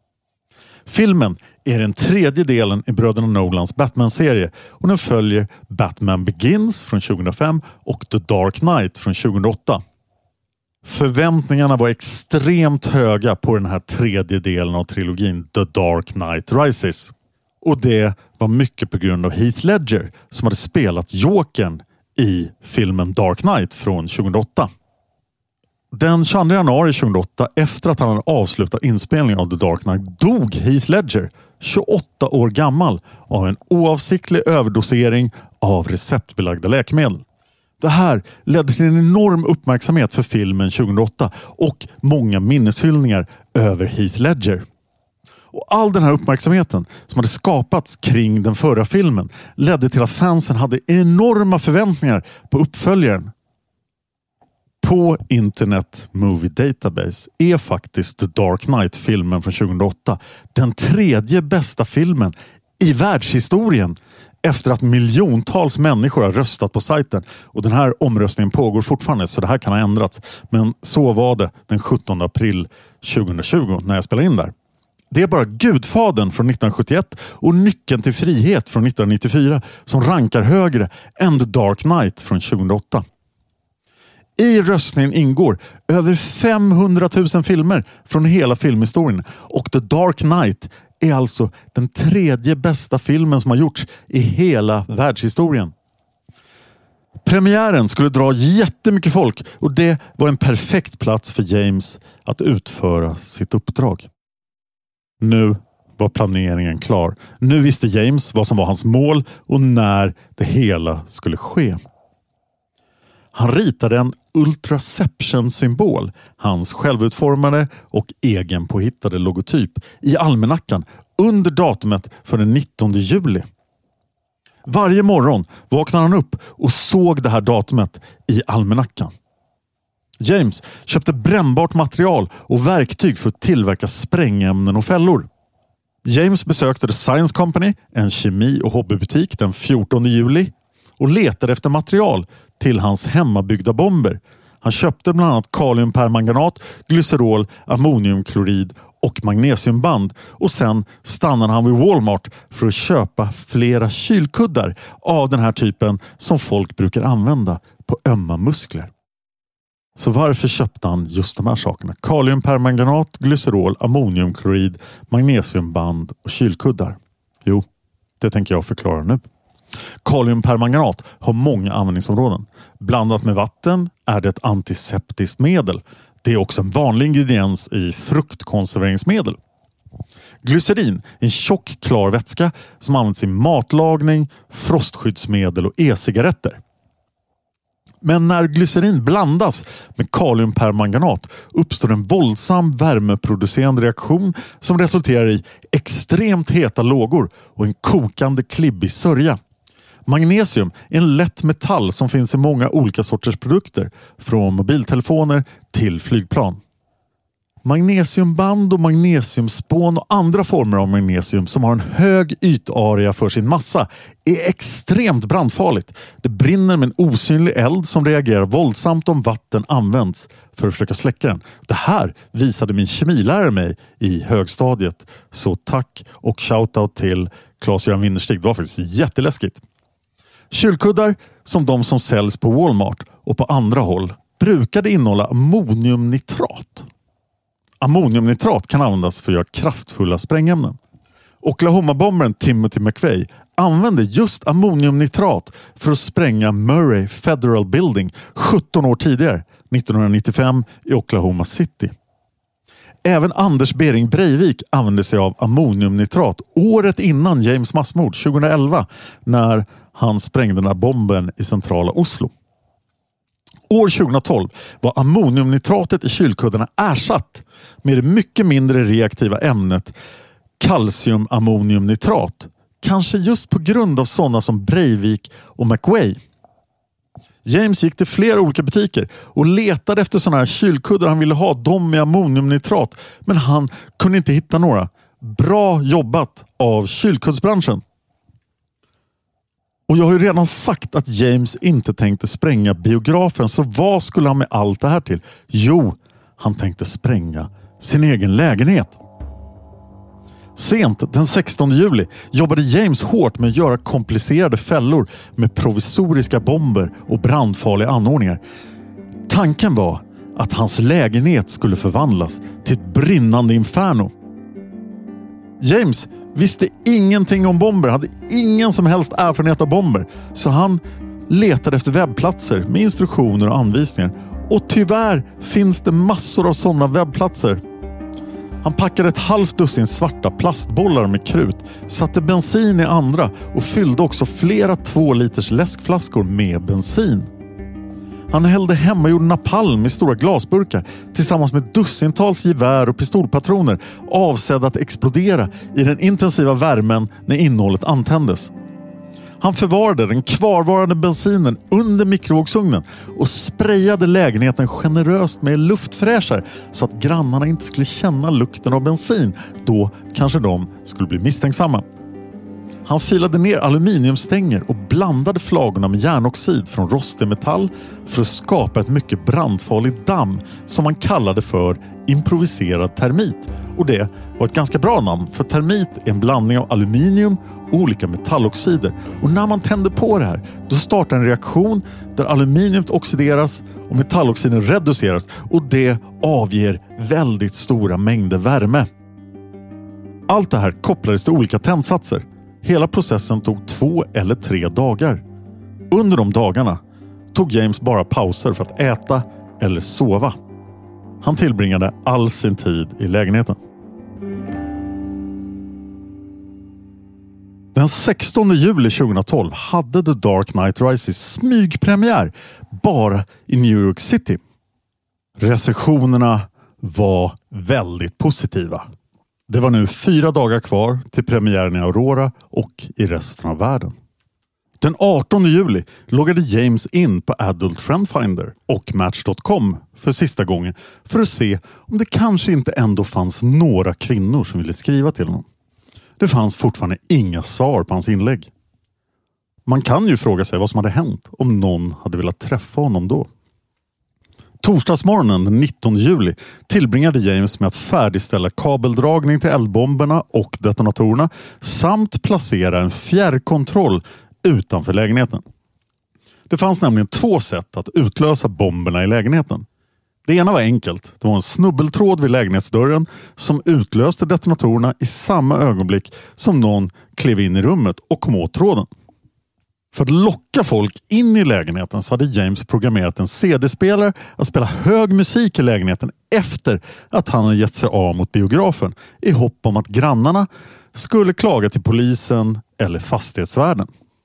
Filmen är den tredje delen i bröderna Nolans Batman-serie och den följer Batman Begins från tjugohundrafem och The Dark Knight från tjugohundraåtta. Förväntningarna var extremt höga på den här tredje delen av trilogin The Dark Knight Rises. Och det var mycket på grund av Heath Ledger som hade spelat Jokern i filmen Dark Knight från tjugohundraåtta. Den tjugoandra januari tjugohundraåtta, efter att han hade avslutat inspelningen av The Dark Knight, dog Heath Ledger, tjugoåtta år gammal, av en oavsiktlig överdosering av receptbelagda läkemedel. Det här ledde till en enorm uppmärksamhet för filmen tjugohundraåtta och många minneshyllningar över Heath Ledger. Och all den här uppmärksamheten som hade skapats kring den förra filmen ledde till att fansen hade enorma förväntningar på uppföljaren. På Internet Movie Database är faktiskt The Dark Knight-filmen från tjugohundraåtta den tredje bästa filmen i världshistorien efter att miljontals människor har röstat på sajten. Och den här omröstningen pågår fortfarande så det här kan ha ändrats. Men så var det den sjuttonde april tjugohundratjugo när jag spelade in där. Det är bara Gudfadern från nittonhundrasjuttioett och Nyckeln till frihet från nittonhundranittiofyra som rankar högre än The Dark Knight från tjugohundraåtta. I röstningen ingår över femhundratusen filmer från hela filmhistorien och The Dark Knight är alltså den tredje bästa filmen som har gjorts i hela världshistorien. Premiären skulle dra jättemycket folk och det var en perfekt plats för James att utföra sitt uppdrag. Nu var planeringen klar. Nu visste James vad som var hans mål och när det hela skulle ske. Han ritade en Ultraception-symbol, hans självutformade och egenpåhittade logotyp, i almanackan under datumet för den nittonde juli. Varje morgon vaknade han upp och såg det här datumet i almanackan. James köpte brännbart material och verktyg för att tillverka sprängämnen och fällor. James besökte The Science Company, en kemi- och hobbybutik, den fjortonde juli och letade efter material till hans hemmabyggda bomber. Han köpte bland annat kaliumpermanganat, glycerol, ammoniumklorid och magnesiumband och sen stannade han vid Walmart för att köpa flera kylkuddar av den här typen som folk brukar använda på ömma muskler. Så varför köpte han just de här sakerna? Kaliumpermanganat, glycerol, ammoniumklorid, magnesiumband och kylkuddar. Jo, det tänker jag förklara nu. Kaliumpermanganat har många användningsområden. Blandat med vatten är det ett antiseptiskt medel. Det är också en vanlig ingrediens i fruktkonserveringsmedel. Glycerin är en tjock klar vätska som används i matlagning, frostskyddsmedel och e-cigaretter. Men när glycerin blandas med kaliumpermanganat uppstår en våldsam värmeproducerande reaktion som resulterar i extremt heta lågor och en kokande klibbig sörja. Magnesium är en lätt metall som finns i många olika sorters produkter, från mobiltelefoner till flygplan. Magnesiumband och magnesiumspån och andra former av magnesium som har en hög ytarea för sin massa är extremt brandfarligt. Det brinner med en osynlig eld som reagerar våldsamt om vatten används för att försöka släcka den. Det här visade min kemilärare mig i högstadiet. Så tack och shoutout till Claes-Göran Winnerstig. Det var faktiskt jätteläskigt. Kylkuddar som de som säljs på Walmart och på andra håll brukade innehålla ammoniumnitrat. Ammoniumnitrat kan användas för att göra kraftfulla sprängämnen. Oklahoma-bombaren Timothy McVeigh använde just ammoniumnitrat för att spränga Murray Federal Building sjutton år tidigare, nittonhundranittiofem i Oklahoma City. Även Anders Behring Breivik använde sig av ammoniumnitrat året innan James massmord tjugoelva när han sprängde den här bomben i centrala Oslo. År tjugohundratolv var ammoniumnitratet i kylkuddarna ersatt med det mycket mindre reaktiva ämnet kalciumammoniumnitrat. Kanske just på grund av sådana som Breivik och McVeigh. James gick till flera olika butiker och letade efter sådana här kylkuddar han ville ha, de med ammoniumnitrat. Men han kunde inte hitta några. Bra jobbat av kylkuddsbranschen. Och jag har ju redan sagt att James inte tänkte spränga biografen, så vad skulle han med allt det här till? Jo, han tänkte spränga sin egen lägenhet. Sent den sextonde juli jobbade James hårt med att göra komplicerade fällor med provisoriska bomber och brandfarliga anordningar. Tanken var att hans lägenhet skulle förvandlas till ett brinnande inferno. James visste ingenting om bomber, hade ingen som helst erfarenhet av bomber, så han letade efter webbplatser med instruktioner och anvisningar. Och tyvärr finns det massor av sådana webbplatser. Han packade ett halvt dussin svarta plastbollar med krut, satte bensin i andra och fyllde också flera två liters läskflaskor med bensin. Han hällde hemmagjord napalm i stora glasburkar tillsammans med dussintals gevär och pistolpatroner avsedda att explodera i den intensiva värmen när innehållet antändes. Han förvarade den kvarvarande bensinen under mikrovågsugnen och sprayade lägenheten generöst med luftfräschare så att grannarna inte skulle känna lukten av bensin. Då kanske de skulle bli misstänksamma. Han filade ner aluminiumstänger och blandade flagorna med järnoxid från rostig metall för att skapa ett mycket brandfarligt damm som man kallade för improviserad termit. Och det var ett ganska bra namn, för termit är en blandning av aluminium och olika metalloxider. Och när man tänder på det här, då startar en reaktion där aluminiumet oxideras och metalloxiden reduceras, och det avger väldigt stora mängder värme. Allt det här kopplades till olika tändsatser. Hela processen tog två eller tre dagar. Under de dagarna tog James bara pauser för att äta eller sova. Han tillbringade all sin tid i lägenheten. Den sextonde juli tjugohundratolv hade The Dark Knight Rises smygpremiär bara i New York City. Recensionerna var väldigt positiva. Det var nu fyra dagar kvar till premiären i Aurora och i resten av världen. Den artonde juli loggade James in på Adult Friend Finder och Match dot com för sista gången för att se om det kanske inte ändå fanns några kvinnor som ville skriva till honom. Det fanns fortfarande inga svar på hans inlägg. Man kan ju fråga sig vad som hade hänt om någon hade velat träffa honom då. Torsdagsmorgonen den nittonde juli tillbringade James med att färdigställa kabeldragning till eldbomberna och detonatorerna samt placera en fjärrkontroll utanför lägenheten. Det fanns nämligen två sätt att utlösa bomberna i lägenheten. Det ena var enkelt. Det var en snubbeltråd vid lägenhetsdörren som utlöste detonatorerna i samma ögonblick som någon klev in i rummet och kom åt tråden. För att locka folk in i lägenheten så hade James programmerat en C D-spelare att spela hög musik i lägenheten efter att han hade gett sig av mot biografen i hopp om att grannarna skulle klaga till polisen eller fastighetsvärden.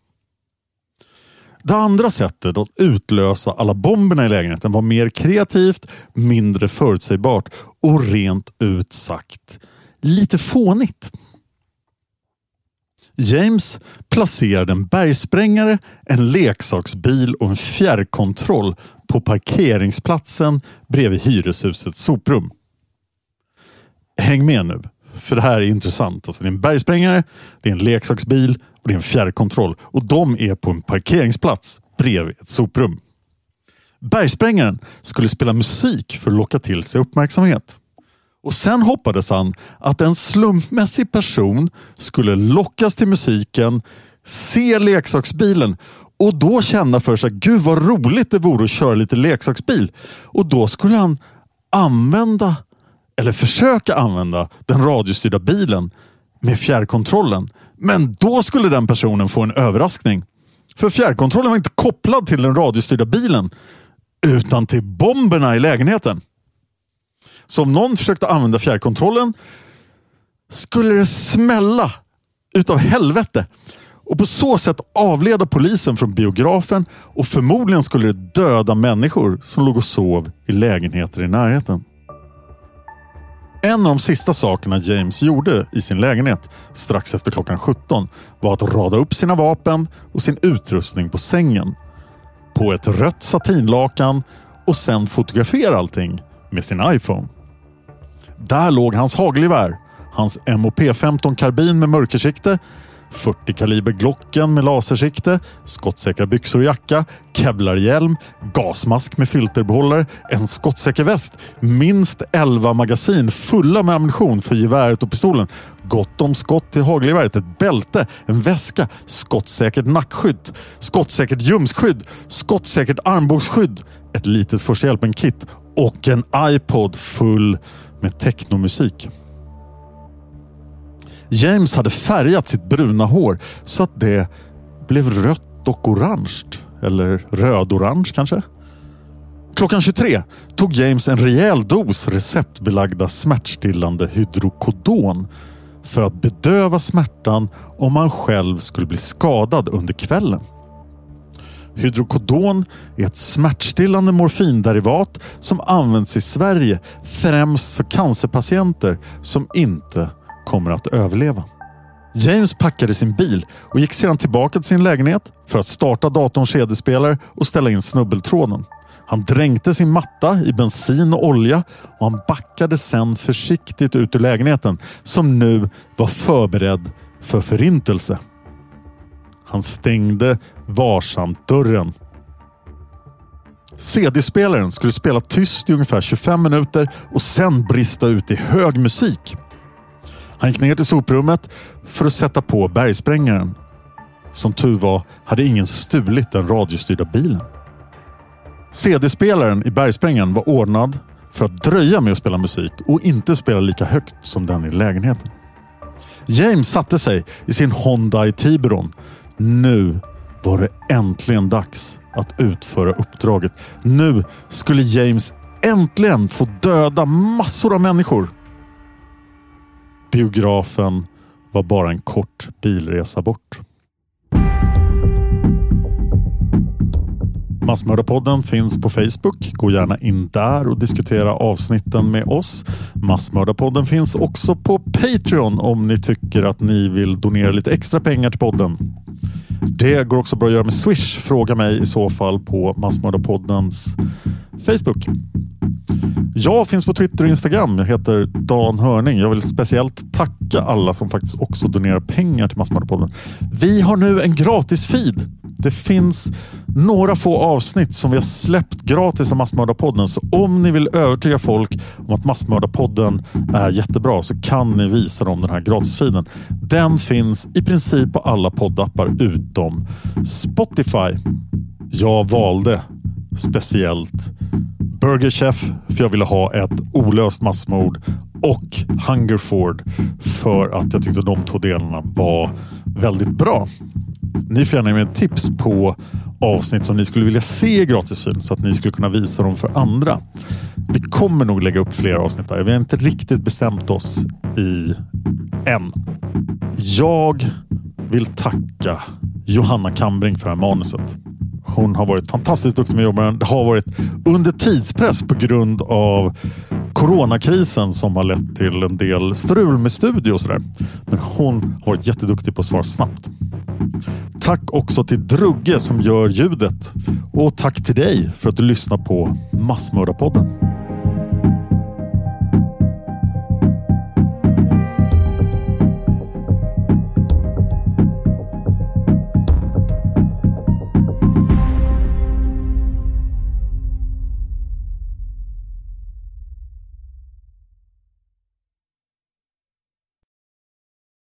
Det andra sättet att utlösa alla bomberna i lägenheten var mer kreativt, mindre förutsägbart och rent ut sagt lite fånigt. James placerade en bergsprängare, en leksaksbil och en fjärrkontroll på parkeringsplatsen bredvid hyreshusets soprum. Häng med nu, för det här är intressant. Alltså, det är en bergsprängare, det är en leksaksbil och det är en fjärrkontroll. Och de är på en parkeringsplats bredvid ett soprum. Bergsprängaren skulle spela musik för att locka till sig uppmärksamhet. Och sen hoppades han att en slumpmässig person skulle lockas till musiken, se leksaksbilen och då känna för sig, gud vad roligt det vore att köra lite leksaksbil. Och då skulle han använda, eller försöka använda, den radiostyrda bilen med fjärrkontrollen. Men då skulle den personen få en överraskning. För fjärrkontrollen var inte kopplad till den radiostyrda bilen, utan till bomberna i lägenheten. Så om någon försökte använda fjärrkontrollen skulle det smälla utav helvete. Och på så sätt avleda polisen från biografen, och förmodligen skulle det döda människor som låg och sov i lägenheter i närheten. En av de sista sakerna James gjorde i sin lägenhet strax efter klockan sjutton var att rada upp sina vapen och sin utrustning på sängen på ett rött satinlakan och sen fotografera allting med sin iPhone. Där låg hans hagelgevär, hans M O P femton karbin med mörkersikte, fyrtio kaliber Glocken med lasersikte, skottsäkra byxor och jacka, kevlarhjälm, gasmask med filterbehållare, en skottsäker väst, minst elva magasin fulla med ammunition för geväret och pistolen, gott om skott till hagelgeväret, ett bälte, en väska, skottsäkert nackskydd, skottsäkert ljumskydd, skottsäkert armbågsskydd, ett litet första hjälpen-kit och en iPod full med technomusik. James hade färgat sitt bruna hår så att det blev rött och orange. Eller röd-orange kanske. Klockan tjugotre tog James en rejäl dos receptbelagda smärtstillande hydrokodon för att bedöva smärtan om han själv skulle bli skadad under kvällen. Hydrokodon är ett smärtstillande morfinderivat som används i Sverige främst för cancerpatienter som inte kommer att överleva. James packade sin bil och gick sedan tillbaka till sin lägenhet för att starta datorns C D-spelare och ställa in snubbeltråden. Han dränkte sin matta i bensin och olja och han backade sedan försiktigt ut ur lägenheten som nu var förberedd för förintelse. Han stängde varsamt dörren. C D-spelaren skulle spela tyst i ungefär tjugofem minuter och sen brista ut i hög musik. Han gick ner till soprummet för att sätta på bergsprängaren. Som tur var hade ingen stulit den radiostyrda bilen. C D-spelaren i bergsprängaren var ordnad för att dröja med att spela musik och inte spela lika högt som den i lägenheten. James satte sig i sin Hyundai Tiburon. Nu var det äntligen dags att utföra uppdraget. Nu skulle James äntligen få döda massor av människor. Biografen var bara en kort bilresa bort. Massmördarpodden finns på Facebook. Gå gärna in där och diskutera avsnitten med oss. Massmördarpodden finns också på Patreon om ni tycker att ni vill donera lite extra pengar till podden. Det går också bra att göra med Swish. Fråga mig i så fall på Massmördarpoddens Facebook. Jag finns på Twitter och Instagram. Jag heter Dan Hörning. Jag vill speciellt tacka alla som faktiskt också donerar pengar till Massmördarpodden. Vi har nu en gratis feed. Det finns några få avsnitt som vi har släppt gratis av Massmördarpodden. Så om ni vill övertyga folk om att Massmördarpodden är jättebra så kan ni visa dem den här gratisfeeden. Den finns i princip på alla poddappar utom Spotify. Jag valde speciellt Burger Chef för jag ville ha ett olöst massmord och Hungerford för att jag tyckte de två delarna var väldigt bra. Ni får gärna ge mig tips på avsnitt som ni skulle vilja se i gratisfilm så att ni skulle kunna visa dem för andra. Vi kommer nog lägga upp fler avsnitt där. Vi har inte riktigt bestämt oss i än. Jag vill tacka Johanna Kambring för det här manuset. Hon har varit fantastiskt duktig med jobben. Det har varit under tidspress på grund av coronakrisen som har lett till en del strul med studio och sådär. Men hon har varit jätteduktig på att svara snabbt. Tack också till Drugge som gör ljudet. Och tack till dig för att du lyssnar på Massmördarpodden.